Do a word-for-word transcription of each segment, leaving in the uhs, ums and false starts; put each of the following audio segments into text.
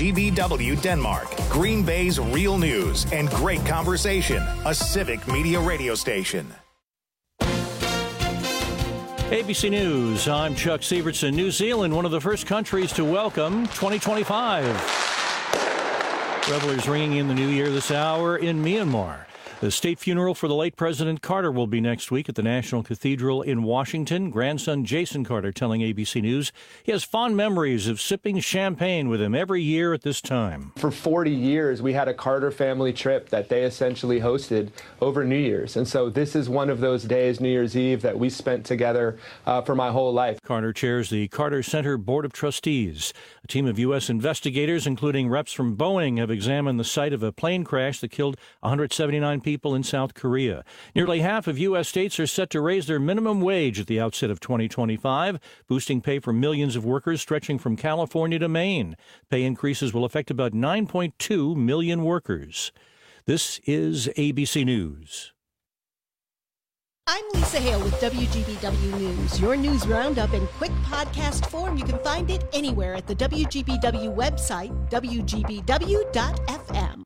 G B W Denmark, Green Bay's real news and great conversation, a Civic Media radio station. A B C News, I'm Chuck Sievertson. New Zealand, one of the first countries to welcome twenty twenty-five. Revelers ringing in the new year this hour in Myanmar. The state funeral for the late President Carter will be next week at the National Cathedral in Washington. Grandson Jason Carter telling A B C News he has fond memories of sipping champagne with him every year at this time. For forty years, we had a Carter family trip that they essentially hosted over New Year's. And so this is one of those days, New Year's Eve, that we spent together uh, for my whole life. Carter chairs the Carter Center Board of Trustees. A team of U S investigators, including reps from Boeing, have examined the site of a plane crash that killed one hundred seventy-nine people. People in South Korea. Nearly half of U S states are set to raise their minimum wage at the outset of twenty twenty-five, boosting pay for millions of workers stretching from California to Maine. Pay increases will affect about nine point two million workers. This is A B C News. I'm Lisa Hale with W G B W News, your news roundup in quick podcast form. You can find it anywhere at the W G B W website, W G B W dot F M.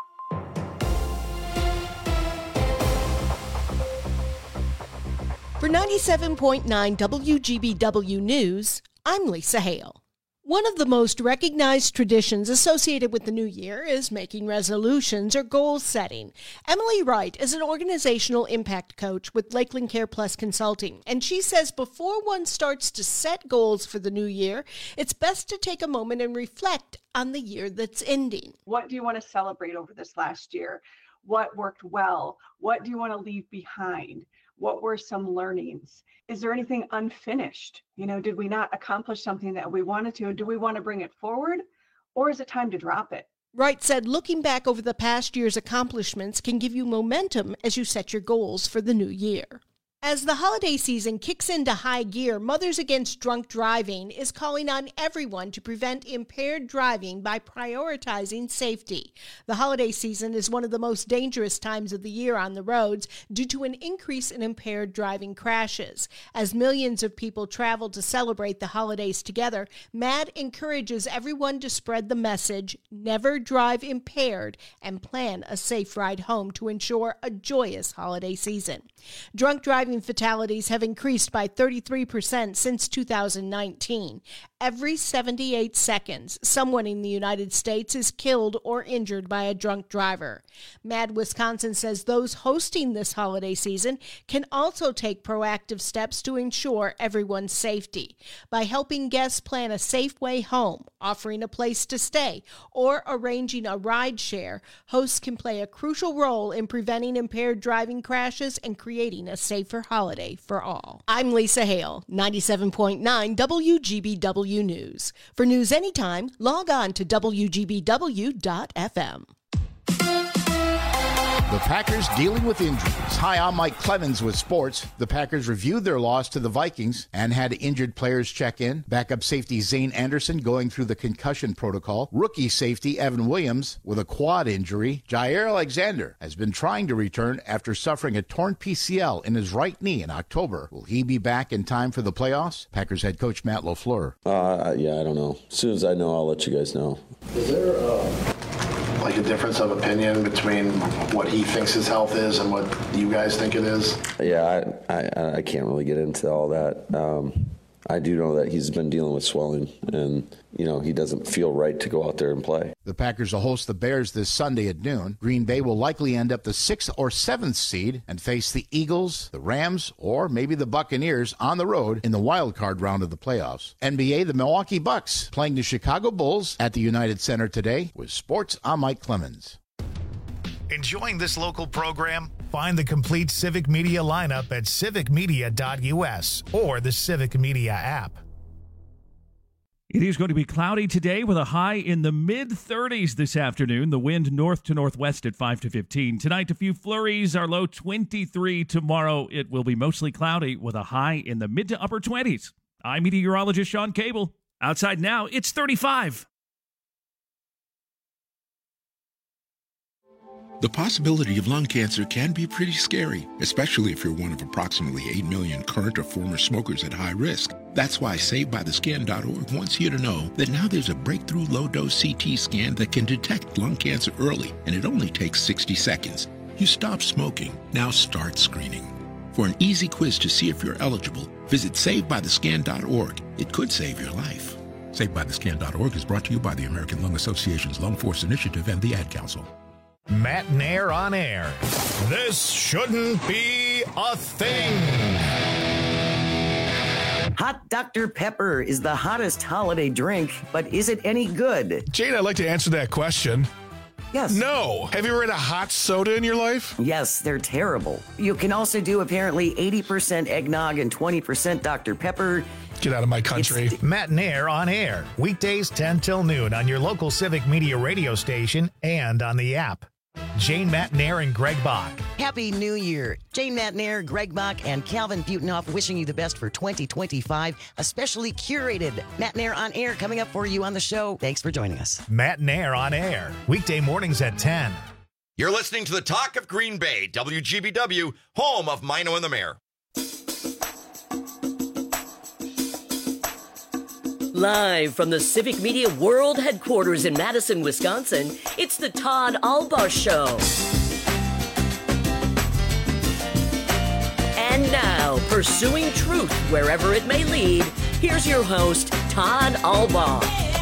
For ninety-seven point nine W G B W News, I'm Lisa Hale. One of the most recognized traditions associated with the new year is making resolutions or goal setting. Emily Wright is an organizational impact coach with Lakeland Care Plus Consulting, and she says before one starts to set goals for the new year, it's best to take a moment and reflect on the year that's ending. What do you want to celebrate over this last year? What worked well? What do you want to leave behind? What were some learnings? Is there anything unfinished? You know, did we not accomplish something that we wanted to? Do we want to bring it forward? Or is it time to drop it? Wright said looking back over the past year's accomplishments can give you momentum as you set your goals for the new year. As the holiday season kicks into high gear, Mothers Against Drunk Driving is calling on everyone to prevent impaired driving by prioritizing safety. The holiday season is one of the most dangerous times of the year on the roads due to an increase in impaired driving crashes. As millions of people travel to celebrate the holidays together, MADD encourages everyone to spread the message, never drive impaired, and plan a safe ride home to ensure a joyous holiday season. Drunk driving fatalities have increased by thirty-three percent since two thousand nineteen. Every seventy-eight seconds, someone in the United States is killed or injured by a drunk driver. MADD Wisconsin says those hosting this holiday season can also take proactive steps to ensure everyone's safety. By helping guests plan a safe way home, offering a place to stay, or arranging a ride share, hosts can play a crucial role in preventing impaired driving crashes and creating a safer holiday for all. I'm Lisa Hale, ninety-seven point nine W G B W News. For news anytime, log on to W G B W dot F M. The Packers dealing with injuries. Hi, I'm Mike Clemens with sports. The Packers reviewed their loss to the Vikings and had injured players check in. Backup safety Zane Anderson going through the concussion protocol. Rookie safety Evan Williams with a quad injury. Jair Alexander has been trying to return after suffering a torn P C L in his right knee in October. Will he be back in time for the playoffs? Packers head coach Matt LaFleur. Uh, yeah, I don't know. As soon as I know, I'll let you guys know. Is there uh... like a difference of opinion between what he thinks his health is and what you guys think it is? Yeah, I I, I can't really get into all that. Um, I do know that he's been dealing with swelling, and, you know, he doesn't feel right to go out there and play. The Packers will host the Bears this Sunday at noon. Green Bay will likely end up the sixth or seventh seed and face the Eagles, the Rams, or maybe the Buccaneers on the road in the wild card round of the playoffs. N B A, the Milwaukee Bucks playing the Chicago Bulls at the United Center today. With sports, I'm Mike Clemens. Enjoying this local program? Find the complete Civic Media lineup at civic media dot U S or the Civic Media app. It is going to be cloudy today with a high in the mid thirties this afternoon. The wind north to northwest at five to fifteen. Tonight, a few flurries. Our low twenty-three. Tomorrow, it will be mostly cloudy with a high in the mid to upper twenties. I'm meteorologist Sean Cable. Outside now, it's thirty-five. The possibility of lung cancer can be pretty scary, especially if you're one of approximately eight million current or former smokers at high risk. That's why Saved By The Scan dot org wants you to know that now there's a breakthrough low-dose C T scan that can detect lung cancer early, and it only takes sixty seconds. You stop smoking, now start screening. For an easy quiz to see if you're eligible, visit Saved By The Scan dot org. It could save your life. Saved By The Scan dot org is brought to you by the American Lung Association's Lung Force Initiative and the Ad Council. Matt Nair on air. This shouldn't be a thing. Hot Doctor Pepper is the hottest holiday drink, but is it any good? Jane, I'd like to answer that question. Yes. No. Have you ever had a hot soda in your life? Yes, they're terrible. You can also do apparently eighty percent eggnog and twenty percent Doctor Pepper. Get out of my country. It's Matt Nair on air. Weekdays ten till noon on your local Civic Media radio station and on the app. Jane Matt Nair and Greg Bach. Happy New Year. Jane Matt Nair, Greg Bach, and Calvin Butenhoff wishing you the best for twenty twenty-five. A specially curated Matt Nair on air coming up for you on the show. Thanks for joining us. Matt Nair on air. Weekday mornings at ten. You're listening to the Talk of Green Bay, W G B W, home of Mino and the Mayor. Live from the Civic Media World Headquarters in Madison, Wisconsin, it's the Todd Albaugh Show. And now, pursuing truth wherever it may lead, here's your host, Todd Albaugh.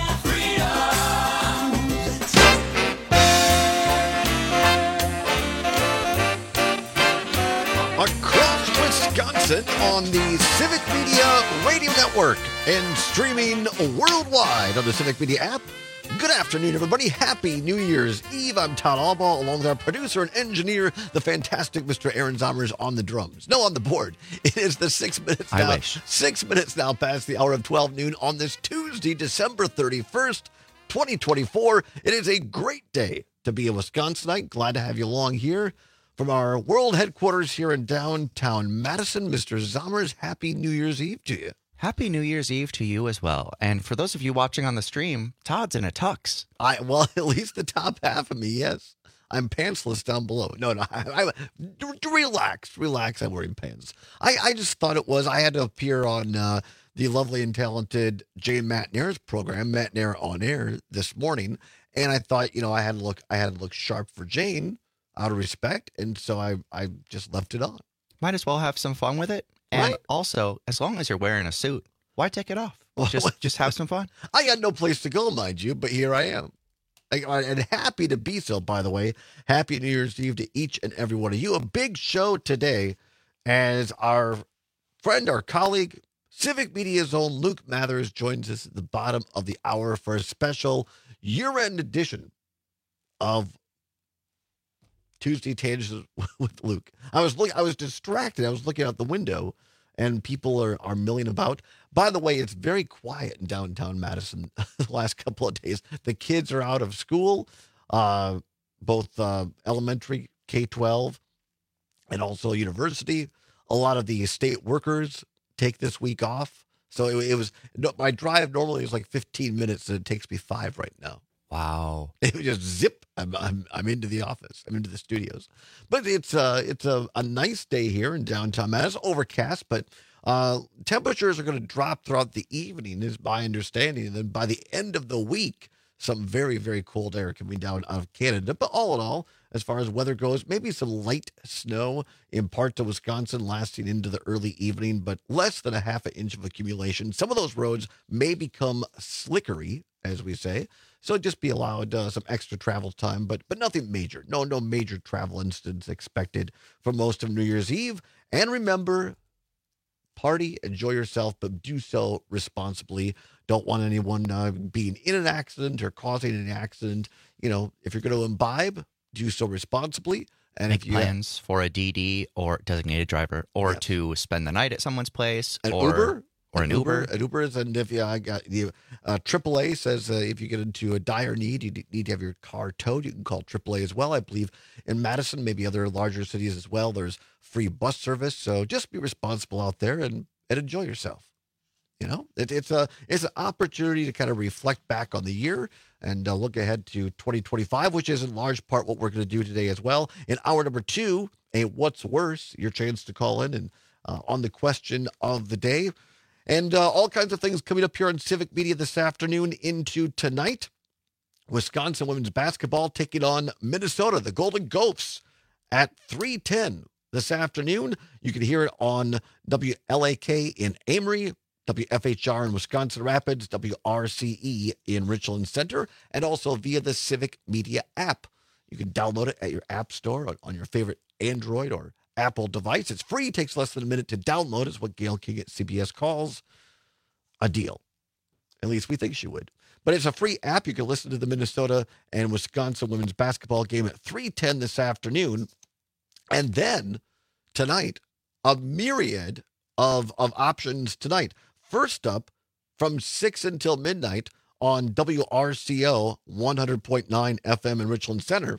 Across Wisconsin on the Civic Media Radio Network and streaming worldwide on the Civic Media app. Good afternoon, everybody. Happy New Year's Eve. I'm Todd Albaugh, along with our producer and engineer, the fantastic Mister Aaron Zommers on the drums. No, on the board. It is the six minutes now. I wish. Six minutes now past the hour of twelve noon on this Tuesday, December thirty-first, twenty twenty-four. It is a great day to be a Wisconsinite. Glad to have you along here. From our world headquarters here in downtown Madison, Mister Zommers, happy New Year's Eve to you. Happy New Year's Eve to you as well. And for those of you watching on the stream, Todd's in a tux. I well, at least the top half of me, yes. I'm pantsless down below. No, no, I, I, relax, relax. I'm wearing pants. I, I just thought it was, I had to appear on uh, the lovely and talented Jane Matt Nair's program, Matt Nair on Air, this morning. And I thought, you know, I had to look, I had to look sharp for Jane, out of respect, and so I, I just left it on. Might as well have some fun with it. And right. Also, as long as you're wearing a suit, why take it off? Just just have some fun. I had no place to go, mind you, but here I am. I, and happy to be so, by the way. Happy New Year's Eve to each and every one of you. A big show today as our friend, our colleague, Civic Media's own Luke Mathers joins us at the bottom of the hour for a special year-end edition of Tuesday Tangents with Luke. I was look, I was distracted. I was looking out the window, and people are, are milling about. By the way, it's very quiet in downtown Madison the last couple of days. The kids are out of school, uh, both uh, elementary, K twelve, and also university. A lot of the state workers take this week off. So it, it was, my drive normally is like fifteen minutes, and it takes me five right now. Wow. It was just zip. I'm, I'm I'm into the office. I'm into the studios. But it's uh it's a, a nice day here in downtown Madison. It's overcast, but uh, temperatures are going to drop throughout the evening, is my understanding. And then by the end of the week, some very, very cold air coming down out of Canada. But all in all, as far as weather goes, maybe some light snow in parts of Wisconsin lasting into the early evening, but less than a half an inch of accumulation. Some of those roads may become slickery, as we say. So just be allowed uh, some extra travel time, but but nothing major. No, no major travel incidents expected for most of New Year's Eve. And remember, party, enjoy yourself, but do so responsibly. Don't want anyone uh, being in an accident or causing an accident. You know, if you're going to imbibe, do so responsibly. And Make if you plans for a D D or designated driver, or yes. to spend the night at someone's place, an or Uber. Or an Uber. Uber. An Uber is, and if you, I got the uh, triple A says uh, if you get into a dire need, you need to have your car towed. You can call triple A as well. I believe in Madison, maybe other larger cities as well. There's free bus service. So just be responsible out there and, and enjoy yourself. You know, it, it's a it's an opportunity to kind of reflect back on the year and uh, look ahead to twenty twenty-five, which is in large part what we're going to do today as well. In hour number two, a What's Worse, your chance to call in and uh, on the question of the day. And uh, all kinds of things coming up here on Civic Media this afternoon into tonight. Wisconsin women's basketball taking on Minnesota, the Golden Gophers, at three ten this afternoon. You can hear it on W L A K in Amory, W F H R in Wisconsin Rapids, W R C E in Richland Center, and also via the Civic Media app. You can download it at your app store on, on your favorite Android or Apple device. It's free. It takes less than a minute to download. It's what Gail King at C B S calls a deal. At least we think she would. But it's a free app. You can listen to the Minnesota and Wisconsin women's basketball game at three ten this afternoon. And then tonight, a myriad of, of options tonight. First up, from six until midnight on W R C O one hundred point nine F M in Richland Center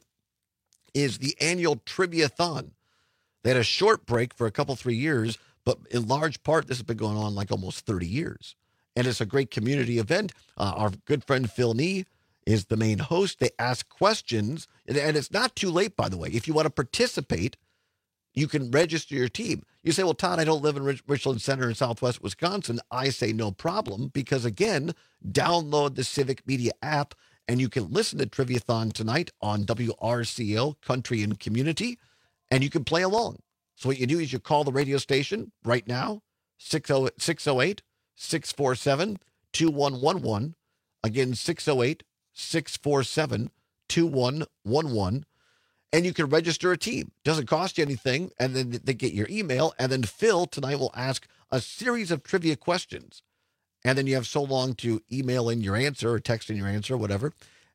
is the annual Trivia-thon. They had a short break for a couple, three years, but in large part, this has been going on like almost thirty years. And it's a great community event. Uh, our good friend Phil Nee is the main host. They ask questions, and, and it's not too late, by the way. If you want to participate, you can register your team. You say, well, Todd, I don't live in Rich- Richland Center in Southwest Wisconsin. I say no problem, because, again, download the Civic Media app, and you can listen to Trivia-thon tonight on W R C O, Country and Community, and you can play along. So what you do is you call the radio station right now, six oh eight, six four seven, two one one one. Again, six oh eight, six four seven, two one one one. And you can register a team. Doesn't cost you anything. And then they get your email. And then Phil tonight will ask a series of trivia questions. And then you have so long to email in your answer or text in your answer, whatever,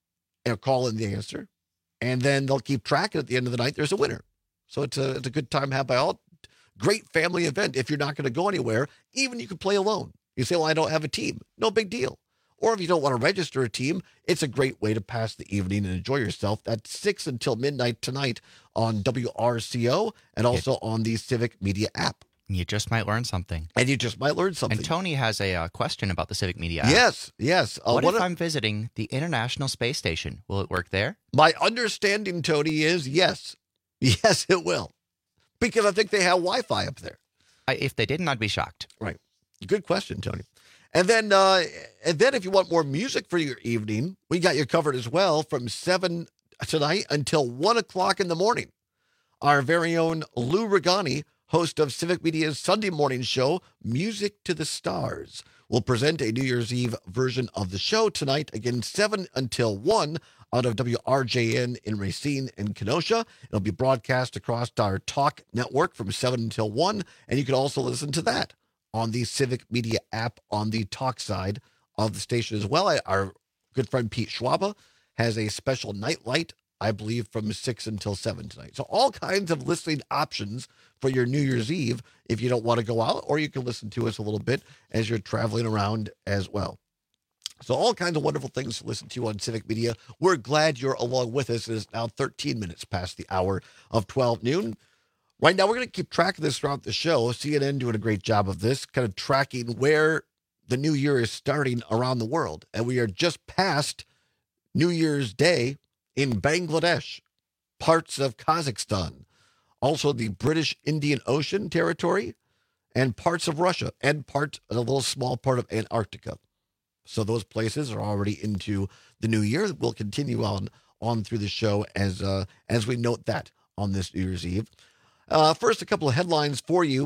and call in the answer. And then they'll keep track. And at the end of the night, there's a winner. So it's a, it's a good time to have by all. Great family event. If you're not going to go anywhere, even you can play alone. You say, well, I don't have a team. No big deal. Or if you don't want to register a team, it's a great way to pass the evening and enjoy yourself. That's six until midnight tonight on W R C O and also on the Civic Media app. You just might learn something. And you just might learn something. And Tony has a uh, question about the Civic Media app. Yes, yes. Uh, what, what if a- I'm visiting the International Space Station? Will it work there? My understanding, Tony, is yes. Yes, it will. Because I think they have Wi-Fi up there. I, if they didn't, I'd be shocked. Right. Good question, Tony. And then, uh, and then, if you want more music for your evening, we got you covered as well from seven tonight until one o'clock in the morning. Our very own Lou Regani, host of Civic Media's Sunday morning show, Music to the Stars, will present a New Year's Eve version of the show tonight, again, seven until one, out of W R J N in Racine and Kenosha. It'll be broadcast across our Talk network from seven until one, and you can also listen to that on the Civic Media app on the Talk side of the station as well. Our good friend Pete Schwaba has a special nightlight, I believe, from six until seven tonight. So all kinds of listening options for your New Year's Eve if you don't want to go out, or you can listen to us a little bit as you're traveling around as well. So all kinds of wonderful things to listen to on Civic Media. We're glad you're along with us. It is now thirteen minutes past the hour of twelve noon. Right now, we're going to keep track of this throughout the show. C N N doing a great job of this, kind of tracking where the new year is starting around the world. And we are just past New Year's Day in Bangladesh, parts of Kazakhstan, also the British Indian Ocean territory, and parts of Russia, and part, a little small part of Antarctica. So those places are already into the new year. We'll continue on, on through the show as, uh, as we note that on this New Year's Eve. Uh, first, a couple of headlines for you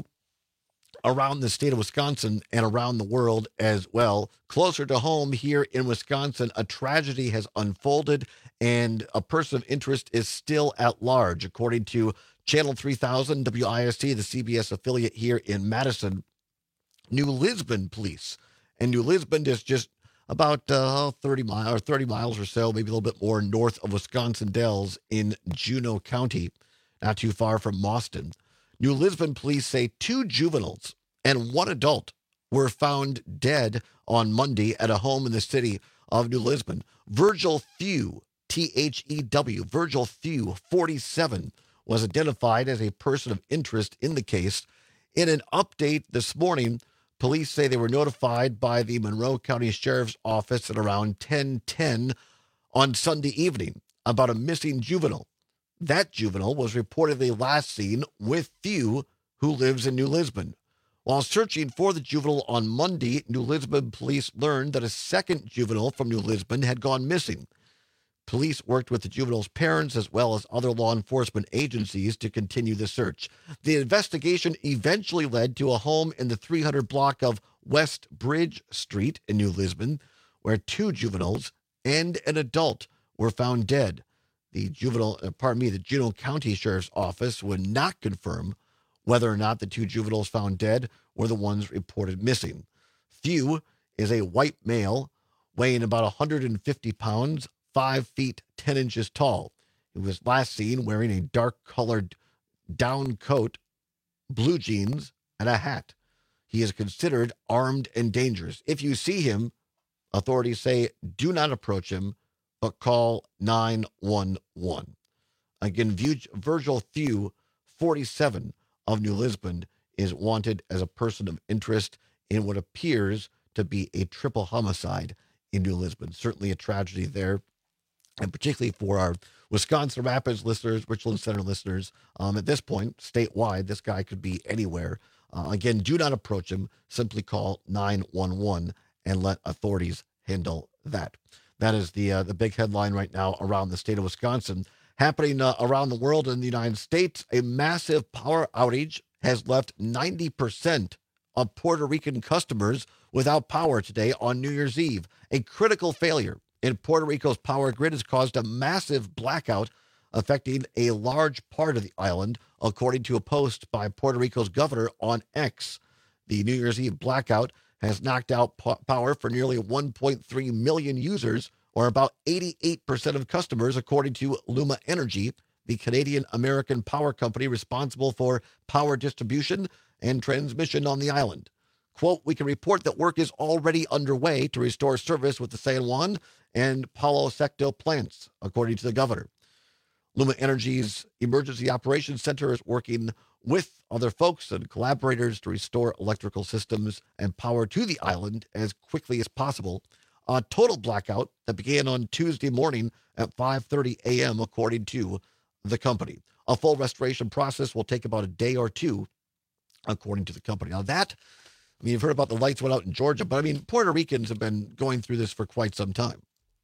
around the state of Wisconsin and around the world as well. Closer to home here in Wisconsin, a tragedy has unfolded and a person of interest is still at large. According to Channel three thousand, W I S T, the C B S affiliate here in Madison, New Lisbon police. And New Lisbon is just about uh, thirty miles or thirty miles or so, maybe a little bit more north of Wisconsin Dells in Juneau County, not too far from Mauston. New Lisbon police say two juveniles and one adult were found dead on Monday at a home in the city of New Lisbon. Virgil Thew, T H E W, Virgil Thew, forty-seven, was identified as a person of interest in the case. In an update this morning, Police say they were notified by the Monroe County Sheriff's Office at around ten ten on Sunday evening about a missing juvenile. That juvenile was reportedly last seen with Thew, who lives in New Lisbon. While searching for the juvenile on Monday, New Lisbon police learned that a second juvenile from New Lisbon had gone missing. Police worked with the juvenile's parents as well as other law enforcement agencies to continue the search. The investigation eventually led to a home in the three hundred block of West Bridge Street in New Lisbon, where two juveniles and an adult were found dead. The juvenile, uh, pardon me, the Juneau County Sheriff's Office would not confirm whether or not the two juveniles found dead were the ones reported missing. Thew is a white male weighing about one hundred fifty pounds, five feet ten inches tall. He was last seen wearing a dark-colored down coat, blue jeans, and a hat. He is considered armed and dangerous. If you see him, authorities say do not approach him, but call nine one one. Again, Virgil Thew, forty-seven, of New Lisbon, is wanted as a person of interest in what appears to be a triple homicide in New Lisbon. Certainly a tragedy there, and particularly for our Wisconsin Rapids listeners, Richland Center listeners. Um, at this point, statewide, this guy could be anywhere. Uh, again, do not approach him. Simply call nine one one and let authorities handle that. That is the uh, the big headline right now around the state of Wisconsin. Happening uh, around the world in the United States, a massive power outage has left ninety percent of Puerto Rican customers without power today on New Year's Eve. A critical failure in Puerto Rico's power grid has caused a massive blackout affecting a large part of the island, according to a post by Puerto Rico's governor on X. The New Year's Eve blackout has knocked out po- power for nearly one point three million users, or about eighty-eight percent of customers, according to Luma Energy, the Canadian-American power company responsible for power distribution and transmission on the island. Quote, we can report that work is already underway to restore service with the San Juan and Palo Seco plants, according to the governor. Luma Energy's Emergency Operations Center is working with other folks and collaborators to restore electrical systems and power to the island as quickly as possible. A total blackout that began on Tuesday morning at five thirty a.m., according to the company. A full restoration process will take about a day or two, according to the company. Now that, I mean, you've heard about the lights went out in Georgia, but I mean, Puerto Ricans have been going through this for quite some time.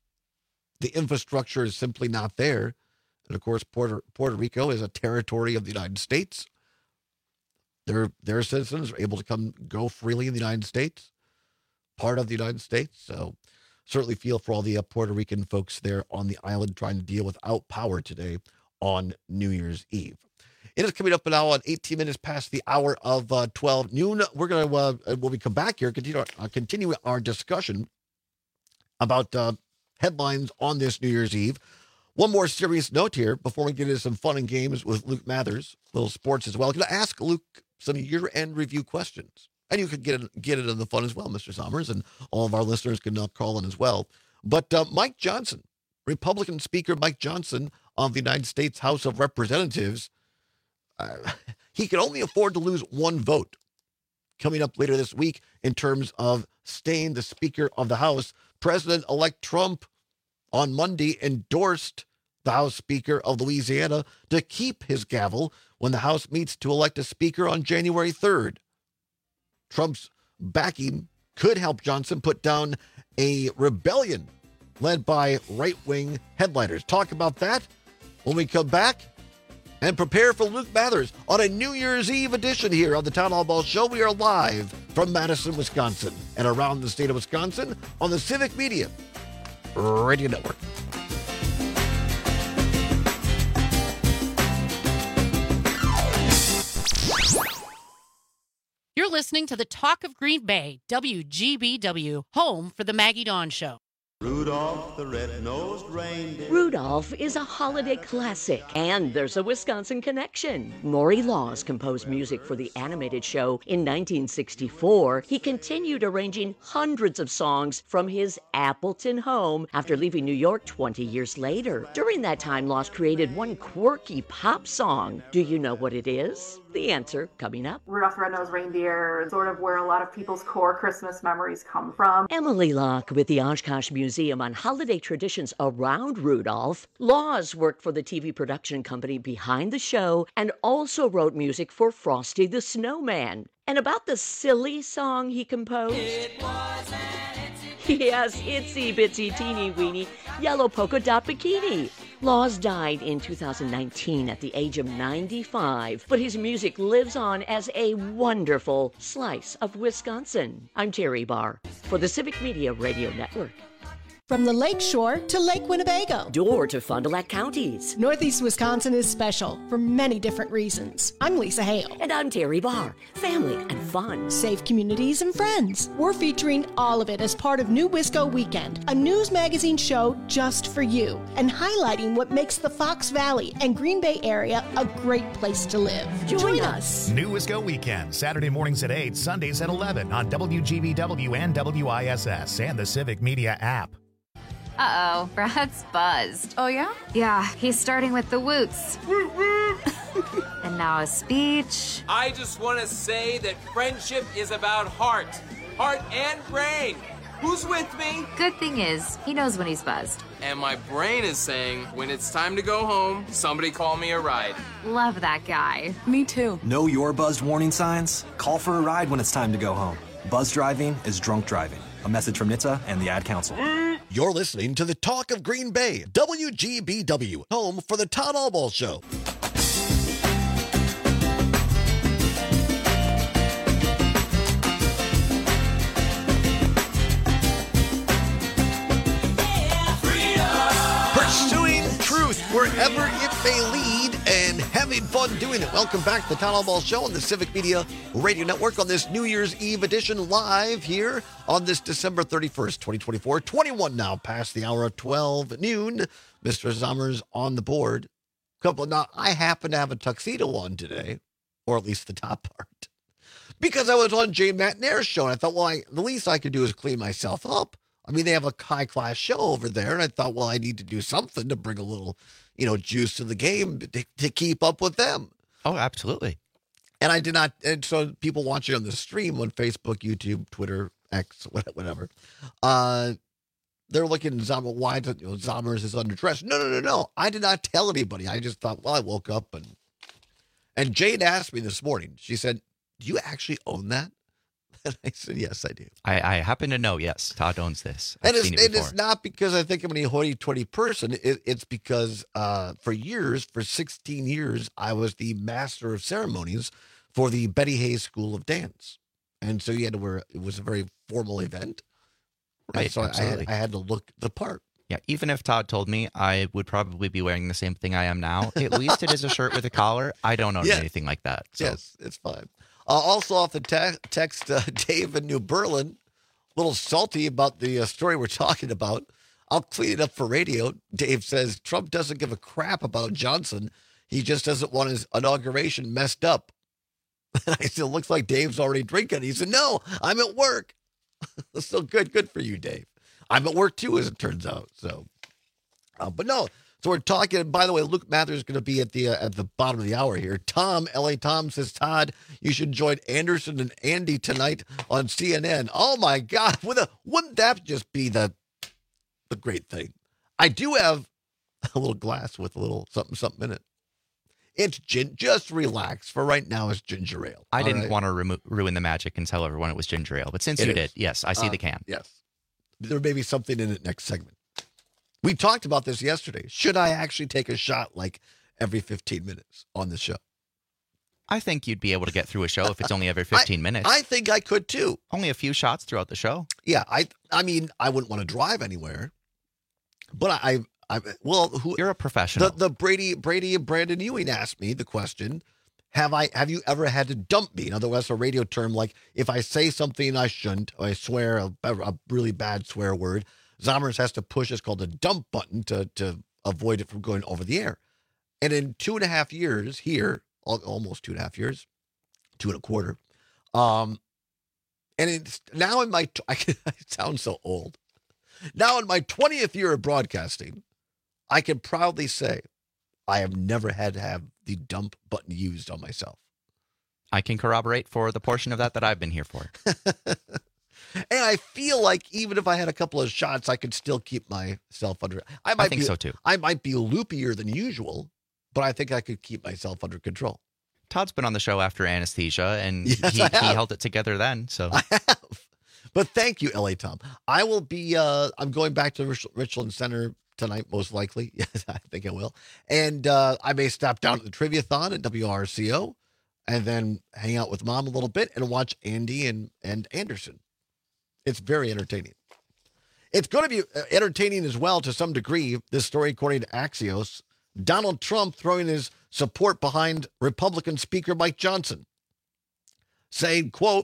The infrastructure is simply not there. And of course, Puerto, Puerto Rico is a territory of the United States. Their, their citizens are able to come go freely in the United States, part of the United States. So certainly feel for all the uh, Puerto Rican folks there on the island trying to deal without power today on New Year's Eve. It is coming up now on eighteen minutes past the hour of uh, twelve noon. We're going to, uh, when we come back here, continue our, uh, continue our discussion about uh, headlines on this New Year's Eve. One more serious note here before we get into some fun and games with Luke Mathers, little sports as well. I'm going to ask Luke some year-end review questions. And you could get it, get it in the fun as well, Mister Sommers, and all of our listeners can uh, call in as well. But uh, Mike Johnson, Republican Speaker Mike Johnson of the United States House of Representatives, uh, he can only afford to lose one vote coming up later this week in terms of staying the Speaker of the House. President-elect Trump on Monday endorsed the House Speaker of Louisiana to keep his gavel when the House meets to elect a Speaker on January third. Trump's backing could help Johnson put down a rebellion led by right-wing headliners. Talk about that when we come back and prepare for Luke Mathers on a New Year's Eve edition here on the Town Hall Ball Show. We are live from Madison, Wisconsin, and around the state of Wisconsin on the Civic Media Radio Network. You're listening to the Talk of Green Bay, W G B W, home for the Maggie Dawn Show. Rudolph the red-nosed reindeer. Rudolph is a holiday classic, and there's a Wisconsin connection. Maury Laws composed music for the animated show in nineteen sixty-four. He continued arranging hundreds of songs from his Appleton home after leaving New York twenty years later. During that time, Laws created one quirky pop song. Do you know what it is? The answer coming up. Rudolph the Red-Nosed Reindeer is sort of where a lot of people's core Christmas memories come from. Emily Locke with the Oshkosh Museum on holiday traditions around Rudolph. Laws worked for the T V production company behind the show and also wrote music for Frosty the Snowman. And about the silly song he composed. It was an itsy Yes, itsy bitsy teeny weeny yellow polka dot bikini. Laws died in two thousand nineteen at the age of ninety-five, but his music lives on as a wonderful slice of Wisconsin. I'm Terry Barr for the Civic Media Radio Network. From the Lake Shore to Lake Winnebago. Door to Fond du Lac counties. Northeast Wisconsin is special for many different reasons. I'm Lisa Hale. And I'm Terry Barr. Family and fun. Safe communities and friends. We're featuring all of it as part of New Wisco Weekend, a news magazine show just for you, and highlighting what makes the Fox Valley and Green Bay area a great place to live. Join, Join us. New Wisco Weekend, Saturday mornings at eight, Sundays at eleven on W G B W and W I S S and the Civic Media app. Uh-oh, Brad's buzzed. Oh, yeah? Yeah, he's starting with the woots. And now a speech. I just want to say that friendship is about heart. Heart and brain. Who's with me? Good thing is, he knows when he's buzzed. And my brain is saying, when it's time to go home, somebody call me a ride. Love that guy. Me too. Know your buzzed warning signs? Call for a ride when it's time to go home. Buzz driving is drunk driving. A message from N H T S A and the Ad Council. You're listening to the Talk of Green Bay, W G B W, home for the Todd Albaugh Show. Pursuing truth wherever it may lead and having fun doing it. Welcome back to the Todd Albaugh Show on the Civic Media Radio Network on this New Year's Eve edition, live here on this December thirty-first, twenty twenty-four. twenty-one now past the hour of twelve noon. Mister Zommers on the board. Couple now, I happen to have a tuxedo on today, or at least the top part, because I was on Jay McNair's show, and I thought, well, I, the least I could do is clean myself up. I mean, they have a high-class show over there, and I thought, well, I need to do something to bring a little, you know, juice to the game to, to keep up with them. Oh, absolutely. And I did not, and so people watching on the stream on Facebook, YouTube, Twitter, X, whatever, uh, they're looking at Zommers, why you know, Zommers is underdressed. No, no, no, no. I did not tell anybody. I just thought, well, I woke up, and and Jade asked me this morning, she said, do you actually own that? And I said, yes, I do. I, I happen to know, yes, Todd owns this. I've and it's, seen it it before. It's not because I think I'm any hoity-toity person. It, it's because uh, for years, for sixteen years, I was the master of ceremonies for the Betty Hayes School of Dance. And so you had to wear, it was a very formal event. Right, and so absolutely. I had, I had to look the part. Yeah, even if Todd told me, I would probably be wearing the same thing I am now. At least it is a shirt with a collar. I don't own Yes. anything like that. So. Yes, it's fine. Uh, also off the te- text, uh, Dave in New Berlin, a little salty about the uh, story we're talking about. I'll clean it up for radio. Dave says, Trump doesn't give a crap about Johnson. He just doesn't want his inauguration messed up. And I said, looks like Dave's already drinking. He said, no, I'm at work. So good, good for you, Dave. I'm at work too, as it turns out. So, uh, but no. So we're talking, by the way, Luke Mather is going to be at the uh, at the bottom of the hour here. Tom, L A Tom says, Todd, you should join Anderson and Andy tonight on C N N. Oh, my God. Would a, wouldn't that just be the, the great thing? I do have a little glass with a little something, something in it. It's gin. Just relax. For right now, it's ginger ale. I All didn't right? want to remo- ruin the magic and tell everyone it was ginger ale. But since It you is. did, yes, I see Uh, the can. Yes. There may be something in it next segment. We talked about this yesterday. Should I actually take a shot like every fifteen minutes on the show? I think you'd be able to get through a show if it's only every fifteen I, minutes. I think I could too. Only a few shots throughout the show. Yeah, I I mean, I wouldn't want to drive anywhere. But I I well, who You're a professional. The, the Brady Brady and Brandon Ewing asked me the question, have I have you ever had to dump me? In other words, a radio term like if I say something I shouldn't, or I swear a, a really bad swear word, Zommers has to push, it's called the dump button to, to avoid it from going over the air. And in two and a half years here, al- almost two and a half years, two and a quarter, um, and it's now in my, t- I, can, I sound so old. Now in my twentieth year of broadcasting, I can proudly say I have never had to have the dump button used on myself. I can corroborate for the portion of that that I've been here for. And I feel like even if I had a couple of shots, I could still keep myself under. I might I think be, so too. I might be loopier than usual, but I think I could keep myself under control. Todd's been on the show after anesthesia, and Yes, he, I he have. held it together then. So I have. But thank you, L A Tom. I will be. Uh, I'm going back to Rich- Richland Center tonight, most likely. Yes, I think I will. And uh, I may stop down at the Trivia-thon at W R C O, and then hang out with Mom a little bit and watch Andy and and Anderson. It's very entertaining. It's going to be entertaining as well to some degree. This story, according to Axios, Donald Trump throwing his support behind Republican Speaker Mike Johnson, saying, quote,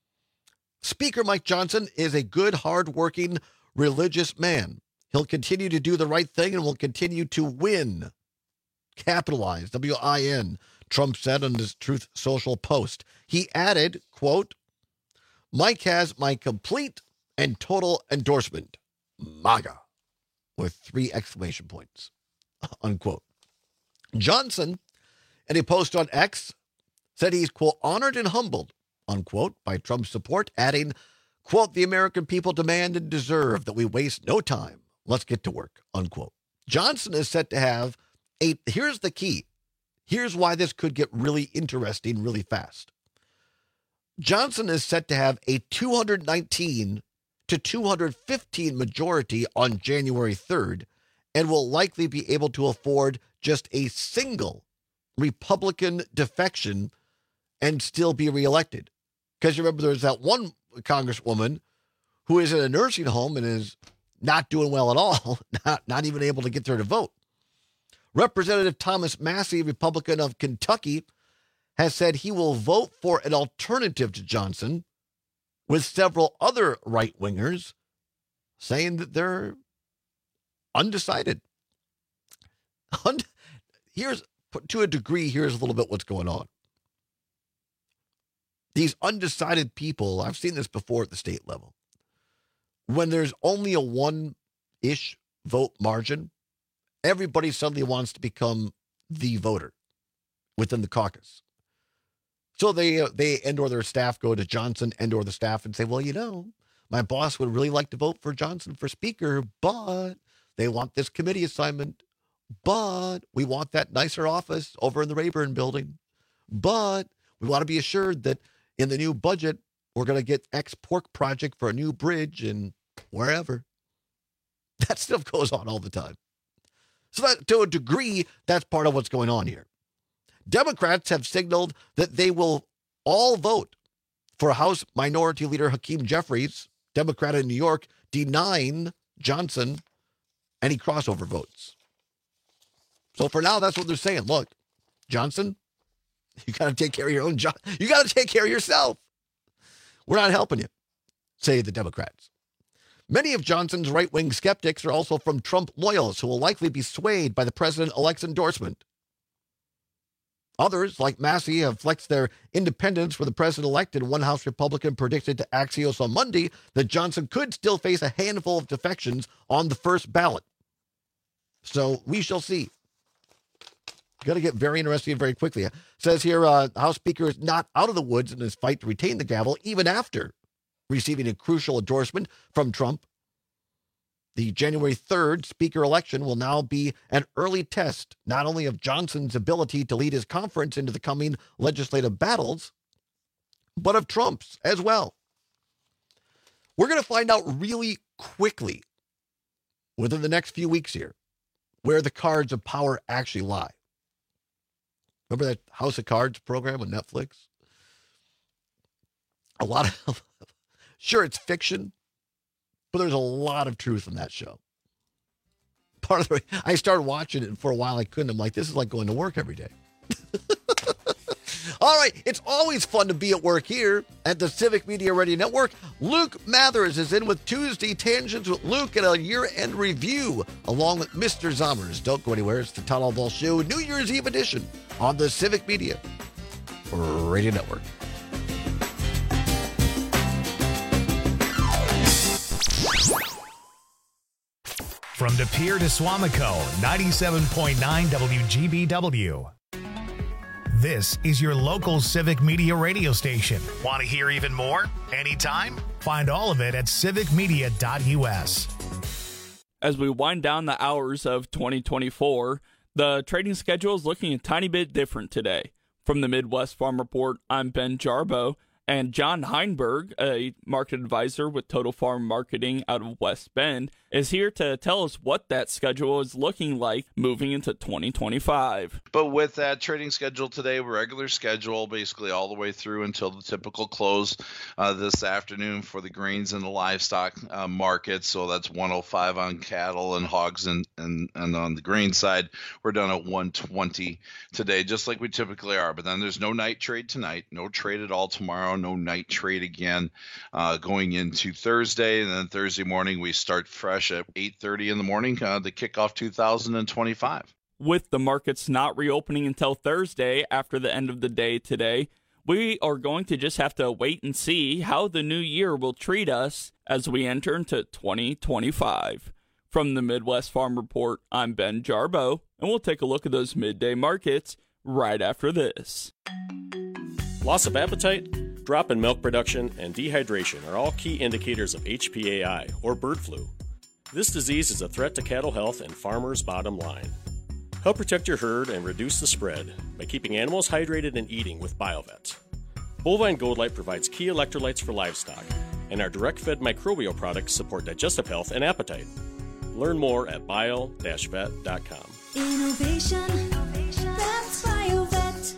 Speaker Mike Johnson is a good, hardworking, religious man. He'll continue to do the right thing and will continue to win. Capitalize, W I N, Trump said on his Truth Social post. He added, quote, Mike has my complete and total endorsement, MAGA, with three exclamation points, unquote. Johnson, in a post on X, said he's, quote, honored and humbled, unquote, by Trump's support, adding, quote, the American people demand and deserve that we waste no time. Let's get to work, unquote. Johnson is set to have a, here's the key. Here's why this could get really interesting really fast. Johnson is set to have a two hundred nineteen to two hundred fifteen majority on January third and will likely be able to afford just a single Republican defection and still be reelected. Because you remember there's that one congresswoman who is in a nursing home and is not doing well at all, not, not even able to get there to vote. Representative Thomas Massey, Republican of Kentucky, has said he will vote for an alternative to Johnson, with several other right-wingers saying that they're undecided. Und- here's, to a degree, here's a little bit what's going on. These undecided people, I've seen this before at the state level. When there's only a one-ish vote margin, everybody suddenly wants to become the voter within the caucus. So they uh, they and or their staff go to Johnson and or the staff and say, well, you know, my boss would really like to vote for Johnson for speaker, but they want this committee assignment, but we want that nicer office over in the Rayburn building, but we want to be assured that in the new budget, we're going to get X pork project for a new bridge and wherever. That stuff goes on all the time. So that, to a degree, that's part of what's going on here. Democrats have signaled that they will all vote for House Minority Leader Hakeem Jeffries, Democrat in New York, denying Johnson any crossover votes. So for now, that's what they're saying. Look, Johnson, you got to take care of your own job. You got to take care of yourself. We're not helping you, say the Democrats. Many of Johnson's right-wing skeptics are also from Trump loyalists who will likely be swayed by the president-elect's endorsement. Others, like Massey, have flexed their independence for the president-elect, and one House Republican predicted to Axios on Monday that Johnson could still face a handful of defections on the first ballot. So we shall see. Got to get very interesting very quickly. It says here, uh, House Speaker is not out of the woods in his fight to retain the gavel, even after receiving a crucial endorsement from Trump. The January third Speaker election will now be an early test, not only of Johnson's ability to lead his conference into the coming legislative battles, but of Trump's as well. We're going to find out really quickly, within the next few weeks here, where the cards of power actually lie. Remember that House of Cards program on Netflix? A lot of, sure, it's fiction, but there's a lot of truth in that show. Part of the, I started watching it, and for a while I couldn't. I'm like, this is like going to work every day. All right, it's always fun to be at work here at the Civic Media Radio Network. Luke Mathers is in with Tuesday Tangents with Luke and a year-end review, along with Mister Zommers. Don't go anywhere. It's the Todd Alval Show, New Year's Eve edition on the Civic Media Radio Network. From De Pere to Swamico, ninety-seven point nine W G B W. This is your local Civic Media radio station. Want to hear even more? Anytime? Find all of it at civic media dot U S. As we wind down the hours of twenty twenty-four, the trading schedule is looking a tiny bit different today. From the Midwest Farm Report, I'm Ben Jarbo, and John Heinberg, a market advisor with Total Farm Marketing out of West Bend, is here to tell us what that schedule is looking like moving into twenty twenty-five. But with that trading schedule today, regular schedule, basically all the way through until the typical close uh, this afternoon for the grains and the livestock uh, market. So that's one oh five on cattle and hogs, and, and, and on the grain side, we're done at one twenty today, just like we typically are. But then there's no night trade tonight, no trade at all tomorrow, no night trade again uh, going into Thursday. And then Thursday morning, we start fresh at eight thirty in the morning uh, to kick off two thousand twenty-five. With the markets not reopening until Thursday after the end of the day today, we are going to just have to wait and see how the new year will treat us as we enter into twenty twenty-five. From the Midwest Farm Report, I'm Ben Jarbo, and we'll take a look at those midday markets right after this. Loss of appetite, drop in milk production, and dehydration are all key indicators of H P A I, or bird flu. This disease is a threat to cattle health and farmers' bottom line. Help protect your herd and reduce the spread by keeping animals hydrated and eating with BioVet. Bovine Gold Light provides key electrolytes for livestock, and our direct-fed microbial products support digestive health and appetite. Learn more at bio dash vet dot com. Innovation, that's BioVet.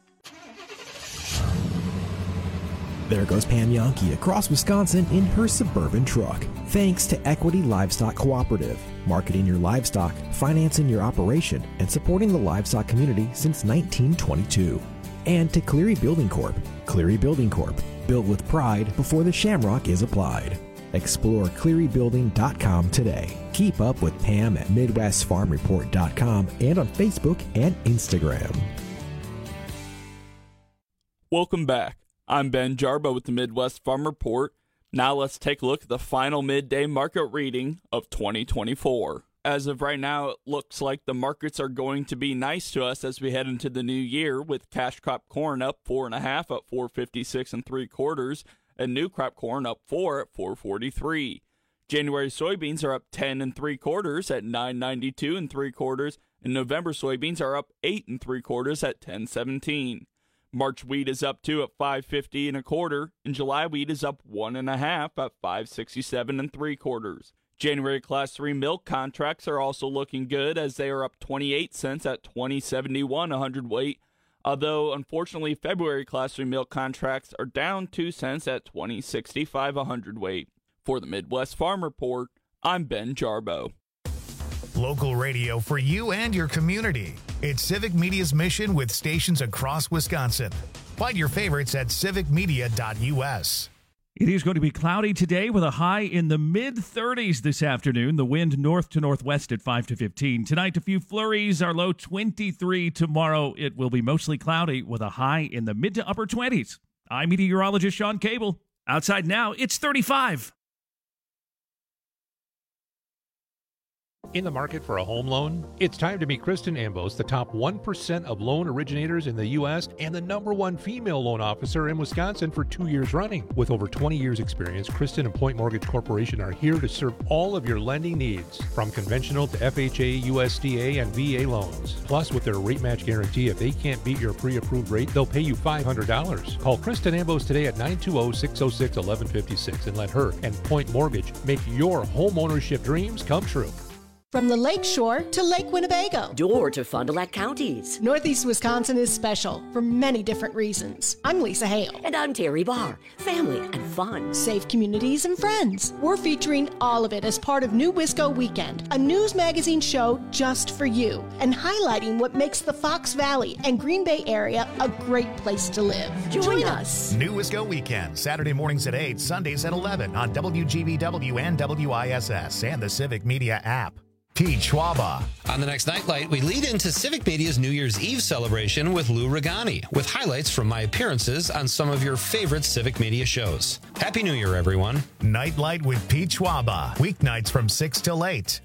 There goes Pam Yankee across Wisconsin in her Suburban truck. Thanks to Equity Livestock Cooperative, marketing your livestock, financing your operation, and supporting the livestock community since nineteen twenty-two. And to Cleary Building Corp. Cleary Building Corp. Built with pride before the shamrock is applied. Explore cleary building dot com today. Keep up with Pam at midwest farm report dot com and on Facebook and Instagram. Welcome back. I'm Ben Jarbo with the Midwest Farm Report. Now let's take a look at the final midday market reading of twenty twenty-four. As of right now, it looks like the markets are going to be nice to us as we head into the new year, with cash crop corn up four and a half at four fifty-six and three quarters, and new crop corn up four at four forty-three. January soybeans are up ten and three quarters at nine ninety-two and three quarters, and November soybeans are up eight and three quarters at ten seventeen. March wheat is up two at five fifty and a quarter, and July wheat is up one and a half at five sixty-seven and three quarters. January class three milk contracts are also looking good as they are up twenty-eight cents at twenty seventy-one a hundredweight, although unfortunately February class three milk contracts are down two cents at twenty sixty-five a hundredweight. For the Midwest Farm Report, I'm Ben Jarbo. Local radio for you and your community. It's Civic Media's mission with stations across Wisconsin. Find your favorites at civic media dot U S. It is going to be cloudy today with a high in the mid thirties this afternoon. The wind north to northwest at five to fifteen. Tonight, a few flurries. Our low twenty-three. Tomorrow, it will be mostly cloudy with a high in the mid to upper twenties. I'm meteorologist Sean Cable. Outside now, it's thirty-five. In the market for a home loan? It's time to meet Kristen Ambos, the top one percent of loan originators in the U S and the number one female loan officer in Wisconsin for two years running. With over twenty years experience, Kristen and Point Mortgage Corporation are here to serve all of your lending needs, from conventional to F H A, U S D A, and V A loans. Plus, with their rate match guarantee, if they can't beat your pre-approved rate, they'll pay you five hundred dollars. Call Kristen Ambos today at nine two zero, six zero six, one one five six and let her and Point Mortgage make your home ownership dreams come true. From the Lake Shore to Lake Winnebago. Door to Fond du Lac counties. Northeast Wisconsin is special for many different reasons. I'm Lisa Hale. And I'm Terry Barr. Family and fun. Safe communities and friends. We're featuring all of it as part of New Wisco Weekend, a news magazine show just for you, and highlighting what makes the Fox Valley and Green Bay area a great place to live. Join, Join us. us. New Wisco Weekend, Saturday mornings at eight, Sundays at eleven on W G B W and W I S S and the Civic Media app. Pete Schwaba. On the next Nightlight, we lead into Civic Media's New Year's Eve celebration with Lou Regani, with highlights from my appearances on some of your favorite Civic Media shows. Happy New Year, everyone. Nightlight with Pete Schwaba. Weeknights from six till eight.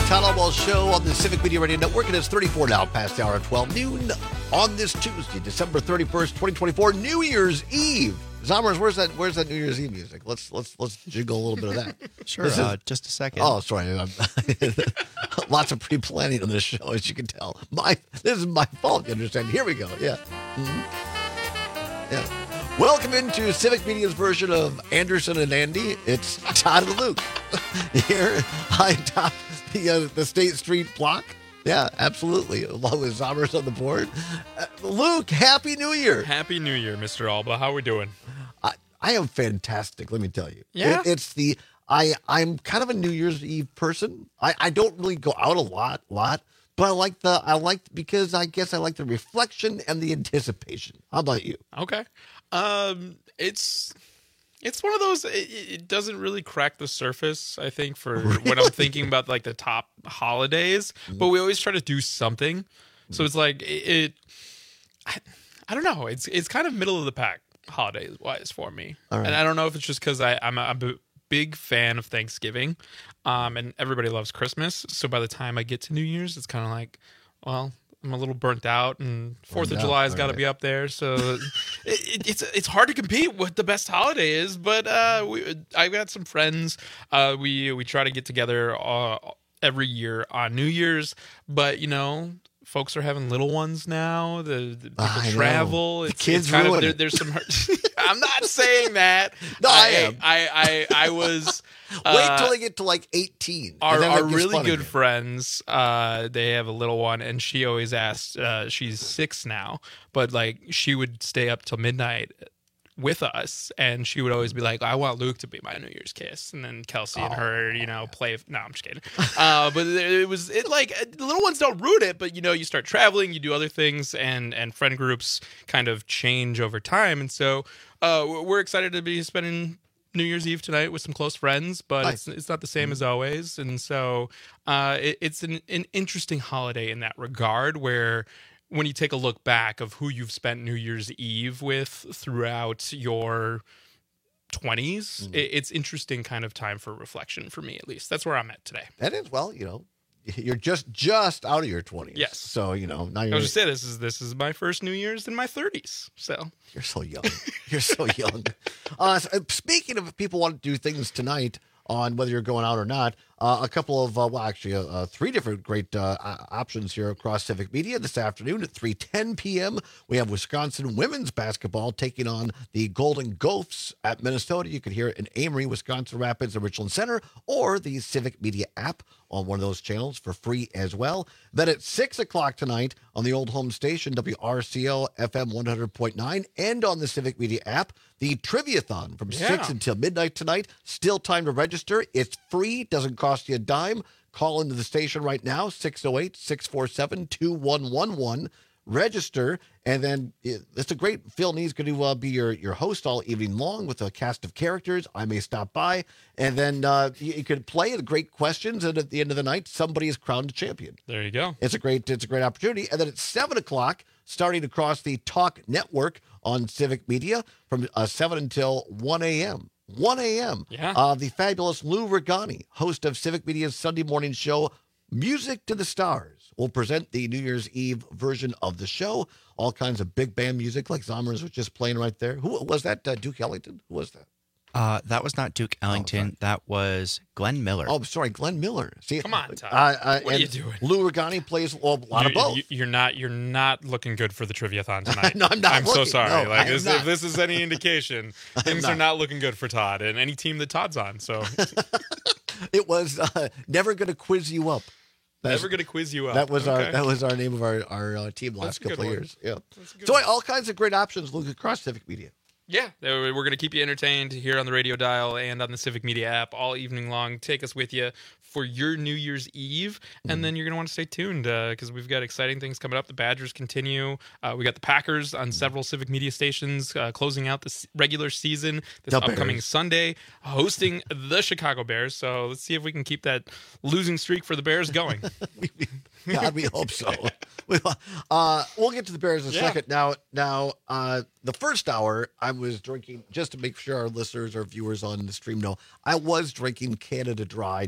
Todd Alwell Show on the Civic Media Radio Network. It is thirty-four now past the hour of twelve noon on this Tuesday, December thirty-first, twenty twenty-four, New Year's Eve. Zommers, where's that? Where's that New Year's Eve music? Let's let's let's jiggle a little bit of that. Sure. This Uh, is- just a second. Oh, sorry. I'm- Lots of pre-planning on this show, as you can tell. My this is my fault. You understand? Here we go. Yeah. Mhm. Yeah. Welcome into Civic Media's version of Anderson and Andy. It's Todd and Luke here high top the uh, the State Street block. Yeah, absolutely. Along with Zommers on the board. Uh, Luke, Happy New Year. Happy New Year, Mister Alba. How we doing? I, I am fantastic, let me tell you. Yeah? It, it's the I I'm kind of a New Year's Eve person. I, I don't really go out a lot, lot, but I like the I like because I guess I like the reflection and the anticipation. How about you? Okay. Um, it's it's one of those. It, it doesn't really crack the surface, I think, for when I'm thinking about like the top holidays. But we always try to do something. So it's like it. it I, I don't know. It's it's kind of middle of the pack holidays wise for me, All right. and I don't know if it's just because I I'm a, I'm a big fan of Thanksgiving, um, and everybody loves Christmas. So by the time I get to New Year's, it's kind of like, well, I'm a little burnt out, and Fourth of Burnt out, July has got to alright. be up there. So it, it, it's it's hard to compete with the best holiday is. But uh, we, I've got some friends. Uh, we we try to get together uh, every year on New Year's. But you know, folks are having little ones now. The, the people I know. travel. The It's, kids it's kind of ruin there, it. there's some. I'm not saying that. No, I am. I I, I was. Wait uh, till they get to like eighteen. and our, then our it gets really fun good again. friends, uh, they have a little one, and she always asks. Uh, she's six now, but like she would stay up till midnight with us, and she would always be like, "I want Luke to be my New Year's kiss," and then Kelsey and her, you know, play. No, I'm just kidding. Uh, but it was it like the little ones don't ruin it, but you know, you start traveling, you do other things, and and friend groups kind of change over time, and so uh, we're excited to be spending New Year's Eve tonight with some close friends, but Nice. it's it's not the same as always, and so uh, it, it's an, an interesting holiday in that regard. Where when you take a look back of who you've spent New Year's Eve with throughout your twenties, Mm-hmm. it, it's interesting kind of time for reflection for me, at least. That's where I'm at today. That is, well, you know, you're just just out of your twenties. Yes. So, you know, now I you're was just saying this is this is my first New Year's in my thirties, so You're so young. You're so young. Uh, so, uh, speaking of people want to do things tonight on whether you're going out or not, uh, a couple of, uh, well, actually, uh, uh, three different great uh, o- options here across Civic Media. This afternoon at three ten p.m., we have Wisconsin women's basketball taking on the Golden Gophers at Minnesota. You can hear it in Amory, Wisconsin Rapids, or Richland Center, or the Civic Media app on one of those channels for free as well. Then at six o'clock tonight on the old home station, W R C L F M one hundred point nine, and on the Civic Media app, the Triviathon from Yeah. six until midnight tonight. Still time to register. It's free, doesn't cost you a dime. Call into the station right now, six oh eight, six four seven, two one one one. Register, and then it- it's a great. Phil Nee's going to uh, be your, your host all evening long with a cast of characters. I may stop by, and then uh, you, you can play the great questions, and at the end of the night, somebody is crowned a champion. there you go. It's a great, it's a great opportunity. And then at seven o'clock, starting across the Talk Network on Civic Media from uh, seven until one a.m. one a.m. Yeah. Uh, the fabulous Lou Regani, host of Civic Media's Sunday morning show, Music to the Stars, will present the New Year's Eve version of the show. All kinds of big band music, like Zommers was just playing right there. Who was that? Uh, Duke Ellington? Who was that? Uh, that was not Duke Ellington. that was Glenn Miller. Oh, sorry, Glenn Miller. See, Come on, Todd. Uh, uh, What are you and doing? Lou Regani plays well, a lot you, of both. you- You're not. You're not looking good for the Triviathon tonight. No, I'm not I'm so looking. sorry. No, like I am this, not. if this is any indication, things are not. not looking good for Todd and any team that Todd's on. So It was uh, never going to quiz you up. That's- never going to quiz you up. That was our Okay. that was our name of our our uh, team last That's a good couple of one. years. Yeah. That's a good So one. all kinds of great options. Look across Civic Media. Yeah, we're going to keep you entertained here on the radio dial and on the Civic Media app all evening long. Take us with you for your New Year's Eve, Mm-hmm. and then you're going to want to stay tuned because we've got exciting things coming up. The Badgers continue. Uh, we got the Packers on several Civic Media stations uh, closing out the s- regular season this The upcoming Bears. Sunday, hosting the Chicago Bears. So let's see if we can keep that losing streak for the Bears going. God, we hope so. We- uh, we'll get to the Bears in a Yeah. second. Now, now, uh, the first hour, I was drinking, just to make sure our listeners or viewers on the stream know, I was drinking Canada Dry ginger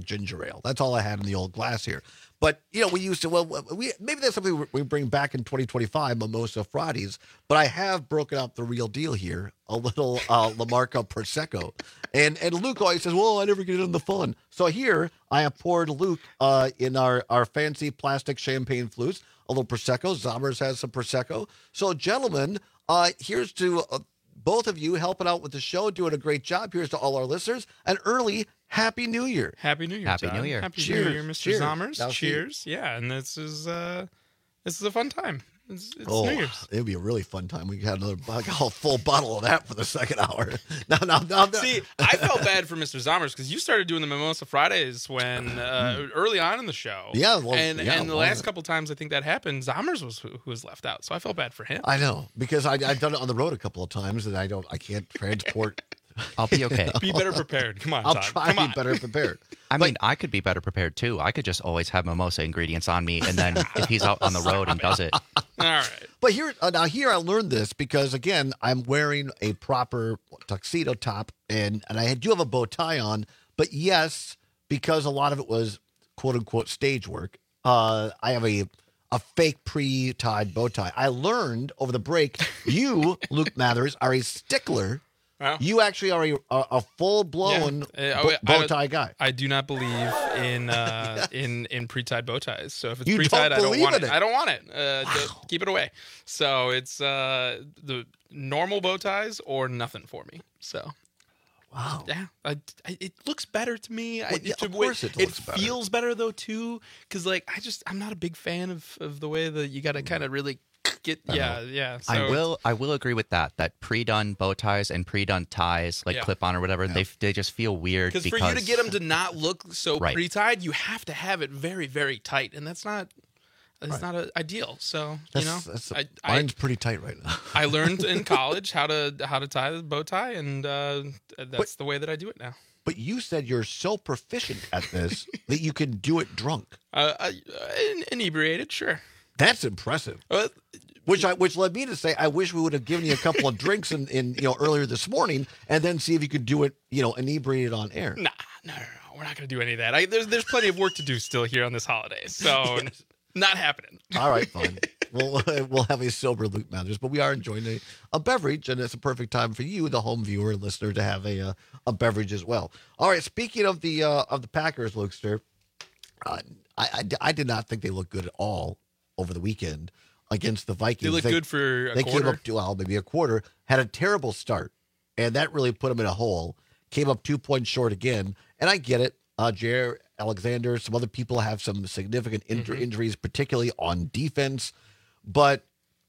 ale. That's all I had in the old glass here. But, you know, we used to, well, we maybe that's something we bring back in twenty twenty-five, Mimosa Fridays. But I have broken out the real deal here, a little uh, La Marca Prosecco. And and Luke always says, well, I never get in the fun. So here I have poured Luke uh, in our, our fancy plastic champagne flutes, a little Prosecco. Zommers has some Prosecco. So, gentlemen, uh, here's to uh, both of you helping out with the show, doing a great job. Here's to all our listeners. An early Happy New Year. Happy New Year. Happy Todd. New Year. Happy Cheers. New Year, Mister Cheers. Zommers. Now, Cheers. Yeah, and this is uh, this is a fun time. It's, it's oh, New Year's. It'd be a really fun time. We had another like, a full bottle of that for the second hour. No, no, no, no. See, I felt bad for Mister Zommers because you started doing the Mimosa Fridays when uh, early on in the show. Yeah, well, and yeah, and the well, last couple times I think that happened, Zommers was who, who was left out, so I felt bad for him. I know because I, I've done it on the road a couple of times, and I don't, I can't transport. I'll be okay. Be better prepared. Come on, I'll Todd. try Come to on. be better prepared. I But- mean, I could be better prepared too. I could just always have mimosa ingredients on me, and then if he's out on the road and does it, All right. But here, uh, now here I learned this because again, I'm wearing a proper tuxedo top, and and I do have a bow tie on. But yes, because a lot of it was quote unquote stage work, uh, I have a a fake pre-tied bow tie. I learned over the break, you, Luke Mathers, are a stickler. Well, You actually are a, a, a full-blown Yeah. Uh, bo- I- bow I- tie guy. I do not believe in uh, in in pre-tied bow ties. So if it's You don't pre-tied, I don't believe want in it. it? I don't want it. Uh, just keep it away. So it's uh, the normal bow ties or nothing for me. So. Wow. Yeah, I, I, it looks better to me. I, Well, yeah, to- of course it looks better. feels better though too, because like I just I'm not a big fan of, of the way that you got to kind of really get. Yeah, yeah. So, I will. I will agree with that. That pre-done bow ties and pre-done ties, like Yeah. clip-on or whatever, they they just feel weird because because for you to get them to not look so Right. pre-tied, you have to have it very very tight, and that's not that's not a, ideal. So That's, you know, that's, I, I mine's pretty tight right now. I learned in college how to how to tie the bow tie, and uh, that's the way that I do it now. But you said you're so proficient at this that you can do it drunk. Uh, uh, in- inebriated, sure. That's impressive. Uh, Which I which led me to say I wish we would have given you a couple of drinks in, in you know earlier this morning and then see if you could do it you know inebriated on air. Nah, no, no, no. We're not going to do any of that. I, there's there's plenty of work to do still here on this holiday, so Yes. not happening. All right, fine. we'll we'll have a sober Luke Mathers, but we are enjoying a, a beverage, and it's a perfect time for you, the home viewer and listener, to have a uh, a beverage as well. All right. Speaking of the uh, of the Packers, Lukester, uh, I, I I did not think they looked good at all over the weekend against the Vikings. They looked good for a they quarter. came up to well, maybe a quarter, had a terrible start, and that really put them in a hole. Came up two points short again, and I get it. Uh, Jair Alexander, some other people have some significant inj- Mm-hmm. injuries, particularly on defense. But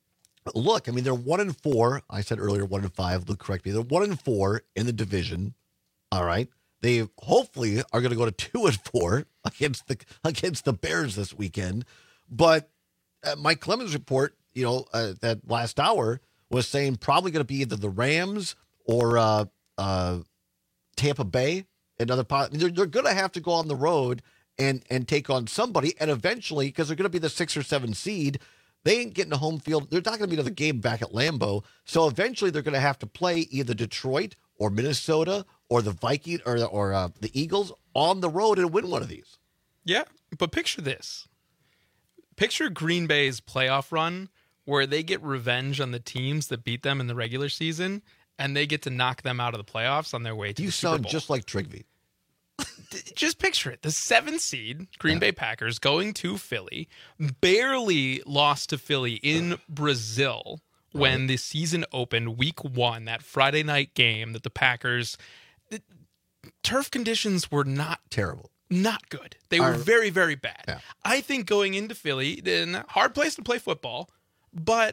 look, I mean, they're one and four. I said earlier one and five. Luke, correct me. They're one and four in the division. All right. They hopefully are going to go to two and four against the against the Bears this weekend. But uh, Mike Clemens' report, you know, uh, that last hour was saying probably going to be either the Rams or uh, uh, Tampa Bay. Another pot. They're, they're going to have to go on the road and and take on somebody, and eventually, because they're going to be the six or seven seed, they ain't getting a home field. They're not going to be another game back at Lambeau. So eventually, they're going to have to play either Detroit or Minnesota or the Viking or or uh, the Eagles on the road and win one of these. Yeah, but picture this. Picture Green Bay's playoff run where they get revenge on the teams that beat them in the regular season, and they get to knock them out of the playoffs on their way to You the Super sound Bowl. just like Trigby. Just picture it. The seventh seed, Green Bay Packers, going to Philly, barely lost to Philly in Brazil when the season opened week one, that Friday night game that the Packers... The turf conditions were not terrible. Not good. They Our- were very, very bad. Yeah. I think going into Philly, then hard place to play football, but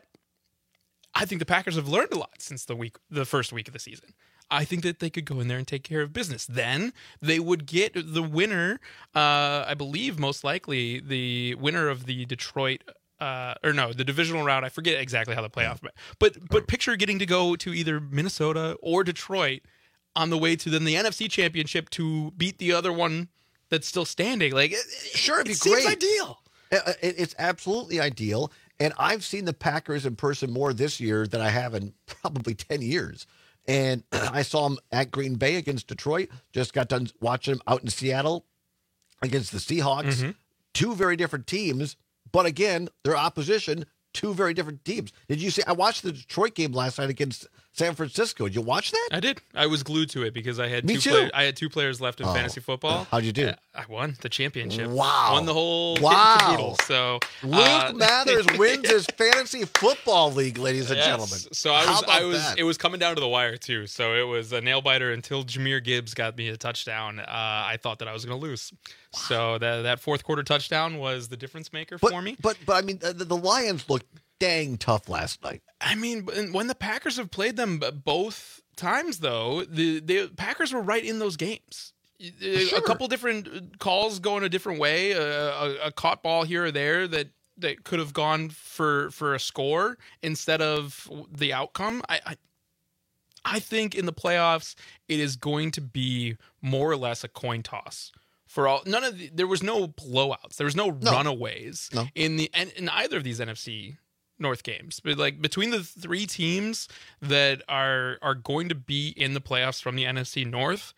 I think the Packers have learned a lot since the week, the first week of the season. I think that they could go in there and take care of business. Then they would get the winner, uh, I believe most likely the winner of the Detroit, uh, or no, the divisional round. I forget exactly how the playoff, but but, but picture getting to go to either Minnesota or Detroit on the way to then the N F C Championship to beat the other one that's still standing. Like, it, Sure, it'd be it seems great. ideal. Uh, it- It's absolutely ideal. And I've seen the Packers in person more this year than I have in probably ten years. And I saw them at Green Bay against Detroit. Just got done watching them out in Seattle. against the Seahawks. Mm-hmm. Two very different teams, but again, their opposition, two very different teams. Did you see? I watched the Detroit game last night against San Francisco. Did you watch that? I did. I was glued to it because I had Me two. too. Play- I had two players left in Oh. fantasy football. How'd you do? Uh, I won the championship. Wow. Won the whole kit Wow. and caboodle. So Luke uh, Mathers wins his fantasy football league, ladies and yes. gentlemen. So I How was. about I was. that? It was coming down to the wire too. So it was a nail biter until Jahmyr Gibbs got me a touchdown. Uh, I thought that I was going to lose. Wow. So that that fourth quarter touchdown was the difference maker but, for me. But but I mean, the, the Lions looked dang tough last night. I mean, when the Packers have played them both times, though, the, the Packers were right in those games. Sure. A couple different calls going a different way, a, a, a caught ball here or there that, that could have gone for for a score instead of the outcome. I, I I think in the playoffs it is going to be more or less a coin toss. For all, none of the, there was no blowouts, there was no, no. runaways no. in the in either of these N F C North games. But like between the three teams that are are going to be in the playoffs from the N F C North,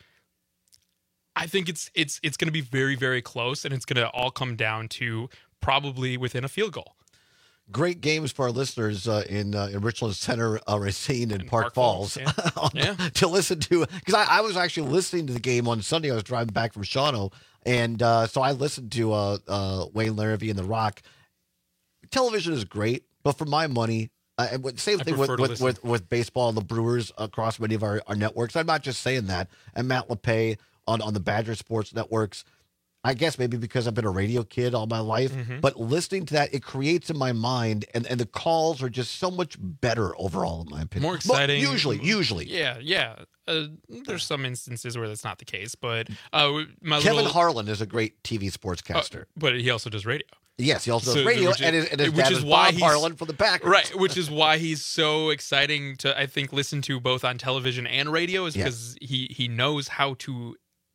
I think it's it's it's going to be very, very close, and it's going to all come down to probably within a field goal. Great games for our listeners uh, in uh, in Richland Center, uh, Racine, and, and Park, Park Falls, Falls. Yeah. yeah. to listen to, because I, I was actually listening to the game on Sunday. I was driving back from Shawano, and uh, so I listened to uh, uh, Wayne Larrivee and The Rock. Television is great, but for my money, uh, same thing with with, with with baseball and the Brewers across many of our, our networks. I'm not just saying that. And Matt LePay on, on the Badger Sports networks. I guess maybe because I've been a radio kid all my life, mm-hmm. but listening to that, it creates in my mind, and, and the calls are just so much better overall, in my opinion. More exciting. Well, usually, usually. Yeah, yeah. Uh, there's some instances where that's not the case, but uh, my Kevin little, Harlan is a great T V sportscaster. Uh, but he also does radio. Yes, he also so, does radio, which is, and his, and his which dad is is why Bob Harlan for the Packers. Right, which is why he's so exciting to, I think, listen to both on television and radio, is because yeah. he, he knows how to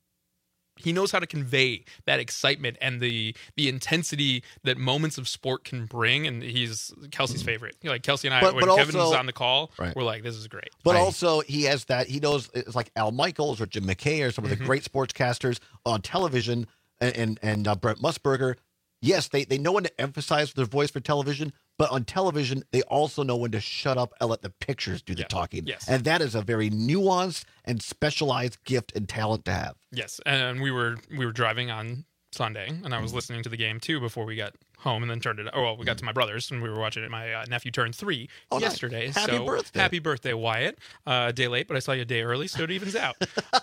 He knows how to convey that excitement and the the intensity that moments of sport can bring, and he's Kelsey's favorite. You know, like Kelsey and I, but, when but Kevin also, was on the call, right. we're like, "This is great." But right. also, he has that. He knows it's like Al Michaels or Jim McKay or some of the mm-hmm. great sportscasters on television, and and, and uh, Brent Musburger. Yes, they they know when to emphasize their voice for television, but on television, they also know when to shut up and let the pictures do the yeah. talking. Yes. And that is a very nuanced and specialized gift and talent to have. Yes, and we were we were driving on Sunday, and I was listening to the game too before we got home, and then turned it. Oh well, we got to my brother's, and we were watching it. My uh, nephew turned three oh, yesterday. Nice. Happy so birthday! Happy birthday, Wyatt! Uh, a day late, but I saw you a day early, so it evens out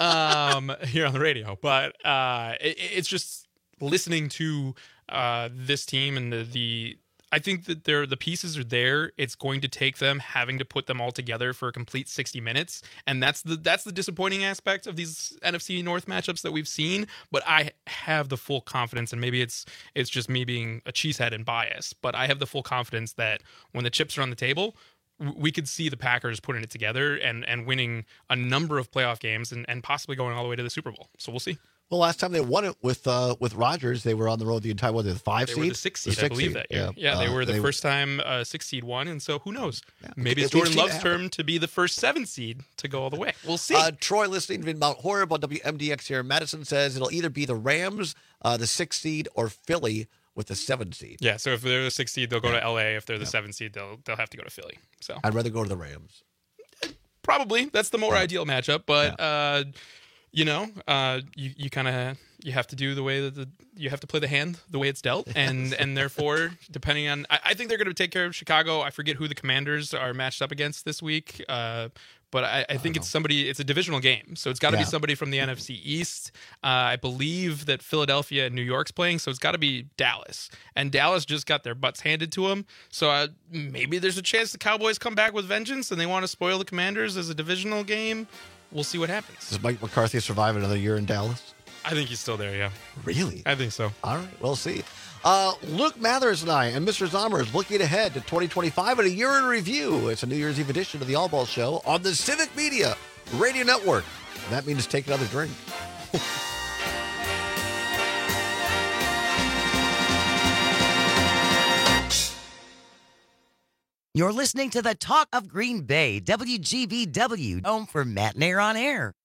um, here on the radio. But uh, it, it's just listening to uh, this team and the the. I think that they're, the pieces are there. It's going to take them having to put them all together for a complete sixty minutes, and that's the that's the disappointing aspect of these N F C North matchups that we've seen. But I have the full confidence, and maybe it's it's just me being a cheesehead and biased, but I have the full confidence that when the chips are on the table, we could see the Packers putting it together and and winning a number of playoff games and, and possibly going all the way to the Super Bowl. So we'll see. Well, last time they won it with uh, with Rodgers, they were on the road the entire, what, the five they seed? Were the six seed, the six I believe seed. that year. Yeah, yeah they uh, were the they first time uh, six seed won, and so who knows? Yeah. If Maybe it's Jordan Love's it term to be the first seven seed to go all the way. We'll see. Uh, Troy, listening in Mount Horeb on W M D X here in Madison, says it'll either be the Rams, uh, the six seed, or Philly with the seven seed. Yeah, so if they're the six seed, they'll go yeah. to L A. If they're the yeah. seven seed, they'll they'll have to go to Philly. So I'd rather go to the Rams. Probably that's the more yeah. ideal matchup, but. Yeah. Uh, You know, uh, you you kind of you have to do the way that the you have to play the hand the way it's dealt, and and therefore, depending on, I, I think they're going to take care of Chicago. I forget who the Commanders are matched up against this week, uh, but I, I think I it's know. somebody. It's a divisional game, so it's got to yeah. be somebody from the N F C East. Uh, I believe that Philadelphia and New York's playing, so it's got to be Dallas, and Dallas just got their butts handed to them. So uh, maybe there's a chance the Cowboys come back with vengeance, and they want to spoil the Commanders as a divisional game. We'll see what happens. Does Mike McCarthy survive another year in Dallas? I think he's still there, yeah. Really? I think so. All right, we'll see. Uh, Luke Mathers and I and Mister Zomer is looking ahead to twenty twenty-five and a year in review. It's a New Year's Eve edition of the All Ball Show on the Civic Media Radio Network. And that means take another drink. You're listening to the Talk of Green Bay, W G B W, home for Matt Nair on Air.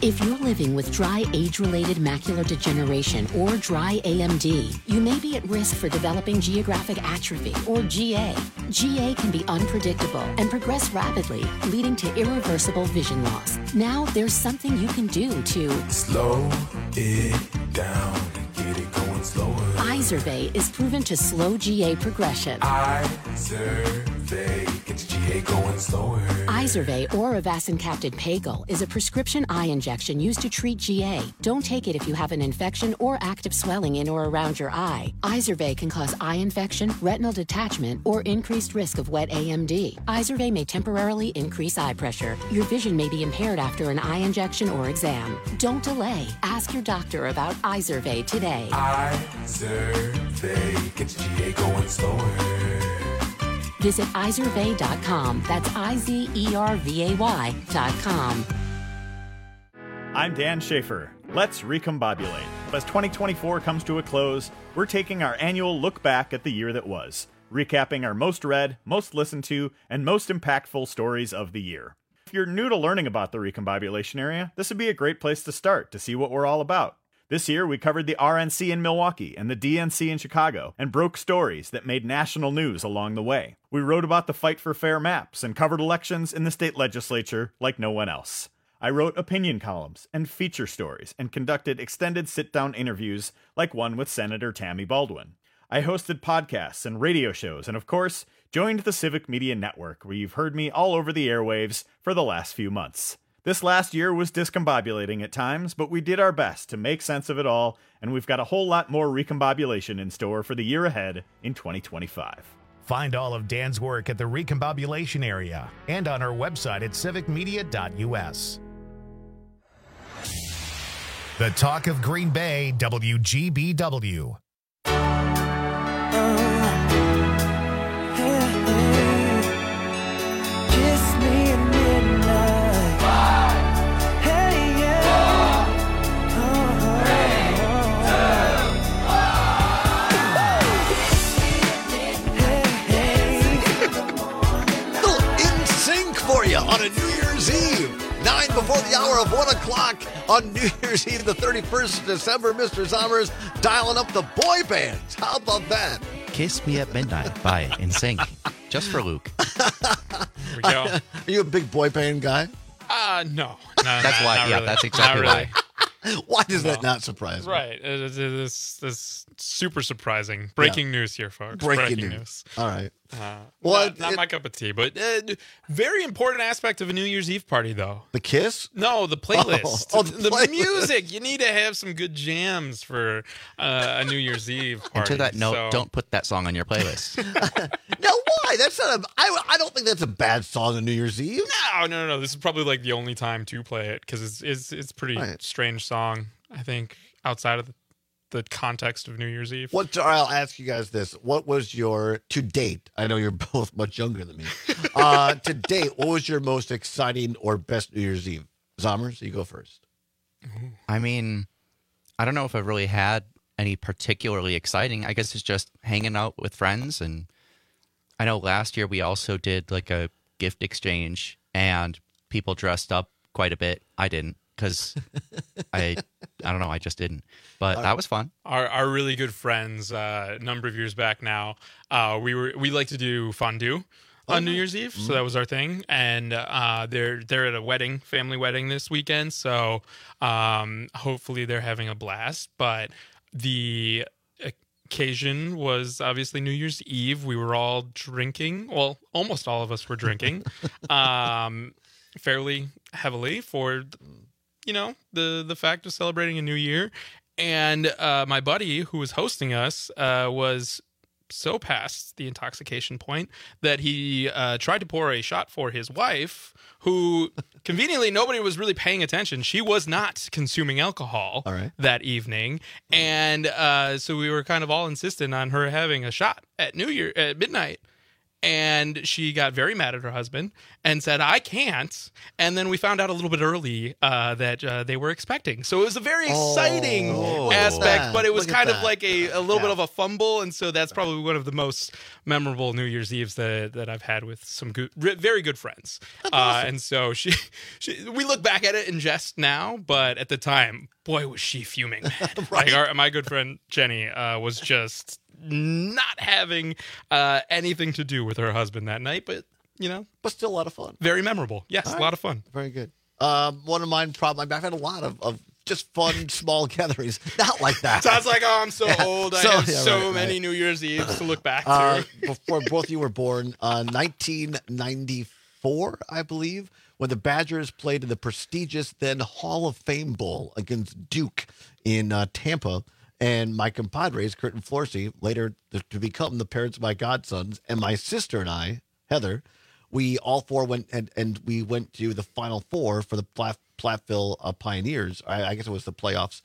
If you're living with dry age-related macular degeneration or dry A M D, you may be at risk for developing geographic atrophy or G A. G A can be unpredictable and progress rapidly, leading to irreversible vision loss. Now there's something you can do to slow it down and get it going slower. Izervay is proven to slow G A progression. Izervay gets G A going slower. Izervay or avacincaptad pagel is a prescription eye injection used to treat G A. Don't take it if you have an infection or active swelling in or around your eye. Izervay can cause eye infection, retinal detachment, or increased risk of wet A M D. Izervay may temporarily increase eye pressure. Your vision may be impaired after an eye injection or exam. Don't delay. Ask your doctor about Izervay today. Izervay gets G A going slower. Visit izervay dot com. That's I Z E R V A Y dot com. I'm Dan Schaefer. Let's recombobulate. As twenty twenty-four comes to a close, we're taking our annual look back at the year that was, recapping our most read, most listened to, and most impactful stories of the year. If you're new to learning about the recombobulation area, this would be a great place to start to see what we're all about. This year, we covered the R N C in Milwaukee and the D N C in Chicago and broke stories that made national news along the way. We wrote about the fight for fair maps and covered elections in the state legislature like no one else. I wrote opinion columns and feature stories and conducted extended sit-down interviews like one with Senator Tammy Baldwin. I hosted podcasts and radio shows and, of course, joined the Civic Media Network, where you've heard me all over the airwaves for the last few months. This last year was discombobulating at times, but we did our best to make sense of it all, and we've got a whole lot more recombobulation in store for the year ahead in twenty twenty-five. Find all of Dan's work at the recombobulation area and on our website at civic media dot U S. The Talk of Green Bay, W G B W. For you on a New Year's Eve, nine before the hour of one o'clock on New Year's Eve, the thirty-first of December. Mister Sommers dialing up the boy bands. How about that? Kiss Me at Midnight by N Sync, just for Luke. Here we go. Are you a big boy band guy? Uh, no. no that's not, why. not yeah, really. that's exactly not really. why. Why does no. that not surprise me? Right. It is, it is, it's super surprising. Breaking yeah. news here, folks. Breaking, Breaking news. news. All right. Uh, well, not, not it, my cup of tea, but uh, very important aspect of a New Year's Eve party, though. The kiss? No, the playlist. Oh, oh, the, the playlist. music. You need to have some good jams for uh, a New Year's Eve party. And to that note, so. don't put that song on your playlist. No, why? That's not a. I, I don't think that's a bad song on New Year's Eve. No, no, no, no. This is probably like the only time to play it because it's it's it's a pretty right. strange song. I think outside of the, the context of New Year's Eve. What I'll ask you guys this: what was your to date? I know you're both much younger than me. uh, to date, what was your most exciting or best New Year's Eve? Zommers, you go first. I mean, I don't know if I've really had any particularly exciting. I guess it's just hanging out with friends, and I know last year we also did like a gift exchange, and people dressed up quite a bit. I didn't. Because I, I don't know, I just didn't. But that was fun. Our our really good friends, uh, a number of years back now, uh, we were we like to do fondue on oh, New Year's Eve, mm-hmm. so that was our thing. And uh, they're they're at a wedding, family wedding this weekend, so um, hopefully they're having a blast. But the occasion was obviously New Year's Eve. We were all drinking. Well, almost all of us were drinking, um, fairly heavily for. You know, the the fact of celebrating a new year. And uh, my buddy who was hosting us uh, was so past the intoxication point that he uh, tried to pour a shot for his wife, who conveniently nobody was really paying attention. She was not consuming alcohol all right. that evening. And uh, so we were kind of all insistent on her having a shot at New Year at midnight. And she got very mad at her husband and said, I can't. And then we found out a little bit early uh, that uh, they were expecting. So it was a very exciting Oh, aspect, but it was look at kind of that. like a, a little Yeah. bit of a fumble. And so that's probably one of the most memorable New Year's Eves that, that I've had with some good, re- very good friends. Uh, awesome. and so she, she, we look back at it in jest now, but at the time, boy, was she fuming. Like our, my good friend Jenny uh, was just not having uh, anything to do with her husband that night, but you know, but still a lot of fun. Very memorable. Yes, All a right. lot of fun. Very good. Um, one of mine, probably, I've had a lot of, of just fun, small gatherings. Not like that. Sounds like, oh, I'm so Yeah. old. I So- have yeah, so right, many right. New Year's Eves to look back to. Uh, before both of you were born, uh, nineteen ninety-four, I believe, when the Badgers played in the prestigious then Hall of Fame Bowl against Duke in uh, Tampa. And my compadres, Kurt and Florsey, later to, to become the parents of my godsons, and my sister and I, Heather, we all four went and, and we went to the Final Four for the Platt, Platteville uh, Pioneers. I, I guess it was the playoffs,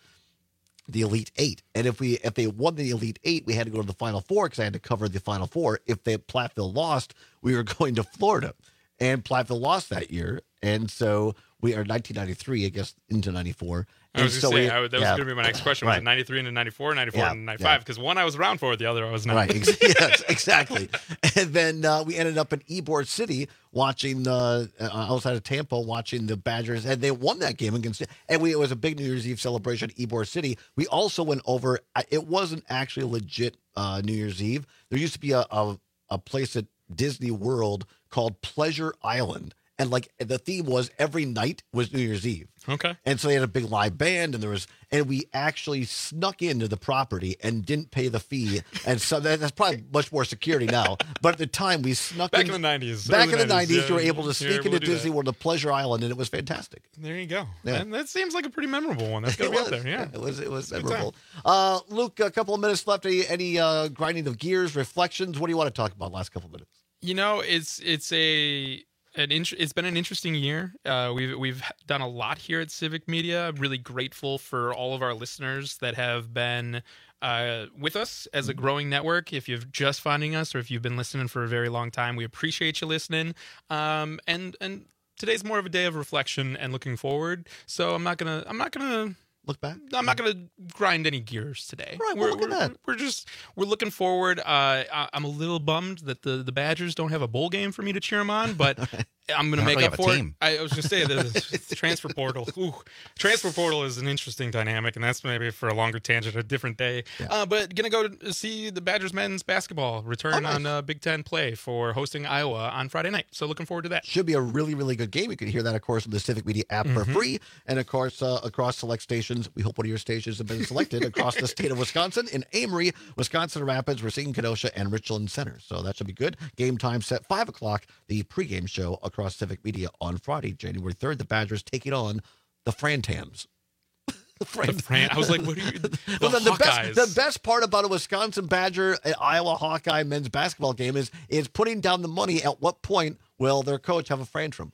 the Elite Eight. And if we if they won the Elite Eight, we had to go to the Final Four because I had to cover the Final Four. If they Platteville lost, we were going to Florida, and Platteville lost that year, and so we are nineteen ninety-three, I guess, into ninety-four. I was And going so to say, we- I would, that was yeah. going to be my next question. Was Right. it ninety-three into ninety-four, ninety-four Yeah, into ninety-five? yeah. Because one I was around for, the other I was not. Right. ex- yes, exactly. And then uh, we ended up in Ybor City watching uh, uh, outside of Tampa, watching the Badgers, and they won that game against. And we it was a big New Year's Eve celebration at Ybor City. We also went over. uh, It wasn't actually a legit uh, New Year's Eve. There used to be a, a a place at Disney World called Pleasure Island. And like the theme was every night was New Year's Eve. Okay. And so they had a big live band, and there was, and we actually snuck into the property and didn't pay the fee. And so that, that's probably much more security now. But at the time, we snuck Back in, in the nineties, Back early in the nineties, nineties, you were yeah, able to you sneak were into able to do Disney that. World to Pleasure Island, and it was fantastic. There you go. Yeah. And that seems like a pretty memorable one. That's got to It be up was. there. Yeah. It was. It was Good memorable. Uh, Luke, a couple of minutes left. Any, any uh, grinding of gears, reflections? What do you want to talk about? Last couple of minutes. You know, it's it's a an int- it's been an interesting year. Uh, we've we've done a lot here at Civic Media. I'm really grateful for all of our listeners that have been uh, with us as a growing network. If you're just finding us, or if you've been listening for a very long time, we appreciate you listening. Um, and and today's more of a day of reflection and looking forward. So I'm not gonna I'm not gonna. Look back. I'm not going to grind any gears today. Right, well, we're, look at we're, that. we're just we're looking forward. Uh, I, I'm a little bummed that the, the Badgers don't have a bowl game for me to cheer them on, but I'm going to They make don't up really have for a it. team. I was going to say the the transfer portal. Ooh, transfer portal is an interesting dynamic, and that's maybe for a longer tangent, a different day. Uh, but going to go to see the Badgers men's basketball return Oh, nice. on uh, Big Ten play for hosting Iowa on Friday night. So looking forward to that. Should be a really, really good game. You can hear that, of course, on the Civic Media app for Mhm. free. And, of course, uh, across select stations. We hope one of your stations have been selected across the state of Wisconsin. In Amory, Wisconsin Rapids, Racine, Kenosha, and Richland Center. So that should be good. Game time set five o'clock. The pregame show across Civic Media on Friday, January third. The Badgers taking on the Frantams. The Fran- The Fran- I was like, what are you? The well, the, the Hawkeyes. best the best part about a Wisconsin Badger uh, Iowa Hawkeye men's basketball game is is putting down the money. At what point will their coach have a frantrum?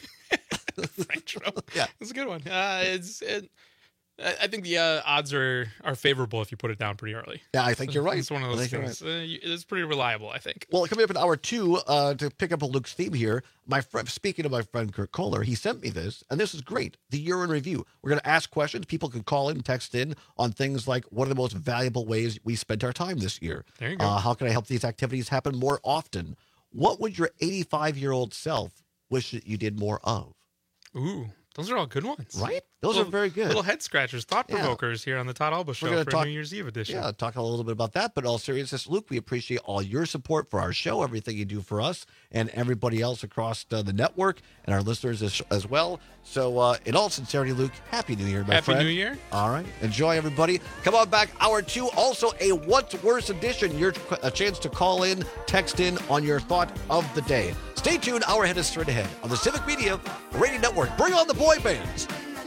Yeah, it's a good one. Uh, it's it, I I think the uh, odds are are favorable if you put it down pretty early. Yeah, I think you're right. It's one of I those think you're things. Uh, you- it's pretty reliable, I think. Well, coming up in hour two, uh, to pick up a Luke's theme here, my friend, speaking of my friend Kurt Kohler, he sent me this, and this is great. The year in review. We're going to ask questions. People can call in, text in on things like, what are the most valuable ways we spent our time this year? There you go. Uh, how can I help these activities happen more often? What would your eighty-five-year-old self wish that you did more of? Ooh, those are all good ones, Right? Those Little- are very good. Little head scratchers, thought Yeah. provokers here on the Todd Alba Show gonna for talk- New Year's Eve edition. Yeah, talk a little bit about that. But in all seriousness, Luke, we appreciate all your support for our show, everything you do for us, and everybody else across uh, the network, and our listeners as, as well. So, uh, in all sincerity, Luke, Happy New Year, my Happy friend. New Year. All right. Enjoy, everybody. Come on back, hour two. Also, a What's Worse edition. Your a chance to call in, text in on your thought of the day. Stay tuned. Hour ahead is straight ahead on the Civic Media Radio Network. Bring on the boy bands.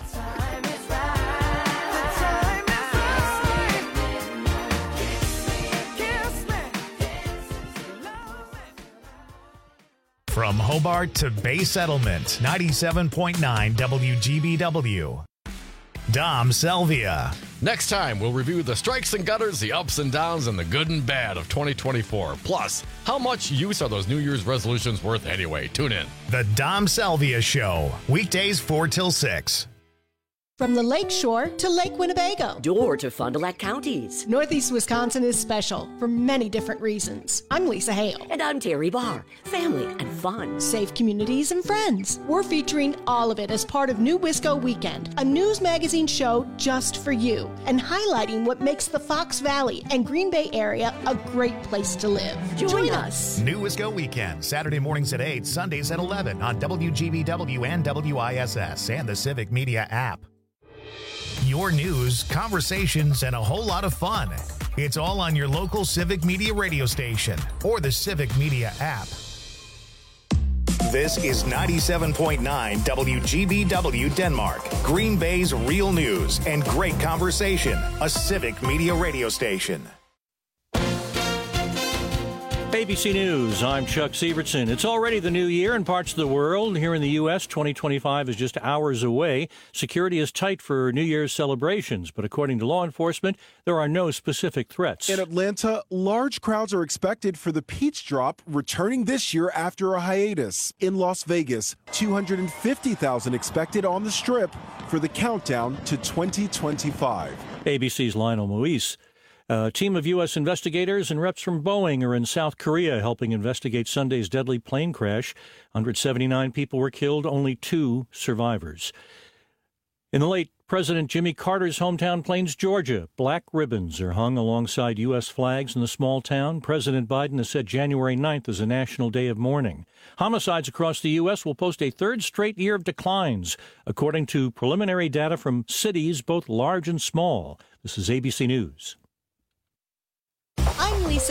From Hobart to Bay Settlement, ninety-seven point nine W G B W. Dom Selvia, Next time, we'll review the strikes and gutters, the ups and downs, and the good and bad of twenty twenty-four. Plus, how much use are those New Year's resolutions worth anyway? Tune in. The Dom Salvia Show, weekdays four till six. From the Lake Shore to Lake Winnebago. Door to Fond du Lac counties. Northeast Wisconsin is special for many different reasons. I'm Lisa Hale. And I'm Terry Barr. Family and fun. Safe communities and friends. We're featuring all of it as part of New Wisco Weekend, a news magazine show just for you, and highlighting what makes the Fox Valley and Green Bay area a great place to live. Join, Join us. us. New Wisco Weekend, Saturday mornings at eight, Sundays at eleven on W G B W and W I S S and the Civic Media app. Your news, conversations, and a whole lot of fun. It's all on your local Civic Media radio station or the Civic Media app. This is ninety-seven point nine W G B W Denmark, Green Bay's real news and great conversation, a Civic Media radio station. A B C News, I'm Chuck Sievertson. It's already the new year in parts of the world. Here in the U S, twenty twenty-five is just hours away. Security is tight for New Year's celebrations, but according to law enforcement, there are no specific threats. In Atlanta, large crowds are expected for the Peach Drop, returning this year after a hiatus. In Las Vegas, two hundred fifty thousand expected on the Strip for the countdown to twenty twenty-five. A B C's Lionel Moise. A team of U S investigators and reps from Boeing are in South Korea helping investigate Sunday's deadly plane crash. one hundred seventy-nine people were killed, only two survivors. In the late President Jimmy Carter's hometown, Plains, Georgia, black ribbons are hung alongside U S flags in the small town. President Biden has said January ninth is a national day of mourning. Homicides across the U S will post a third straight year of declines, according to preliminary data from cities both large and small. This is A B C News. I'm Lisa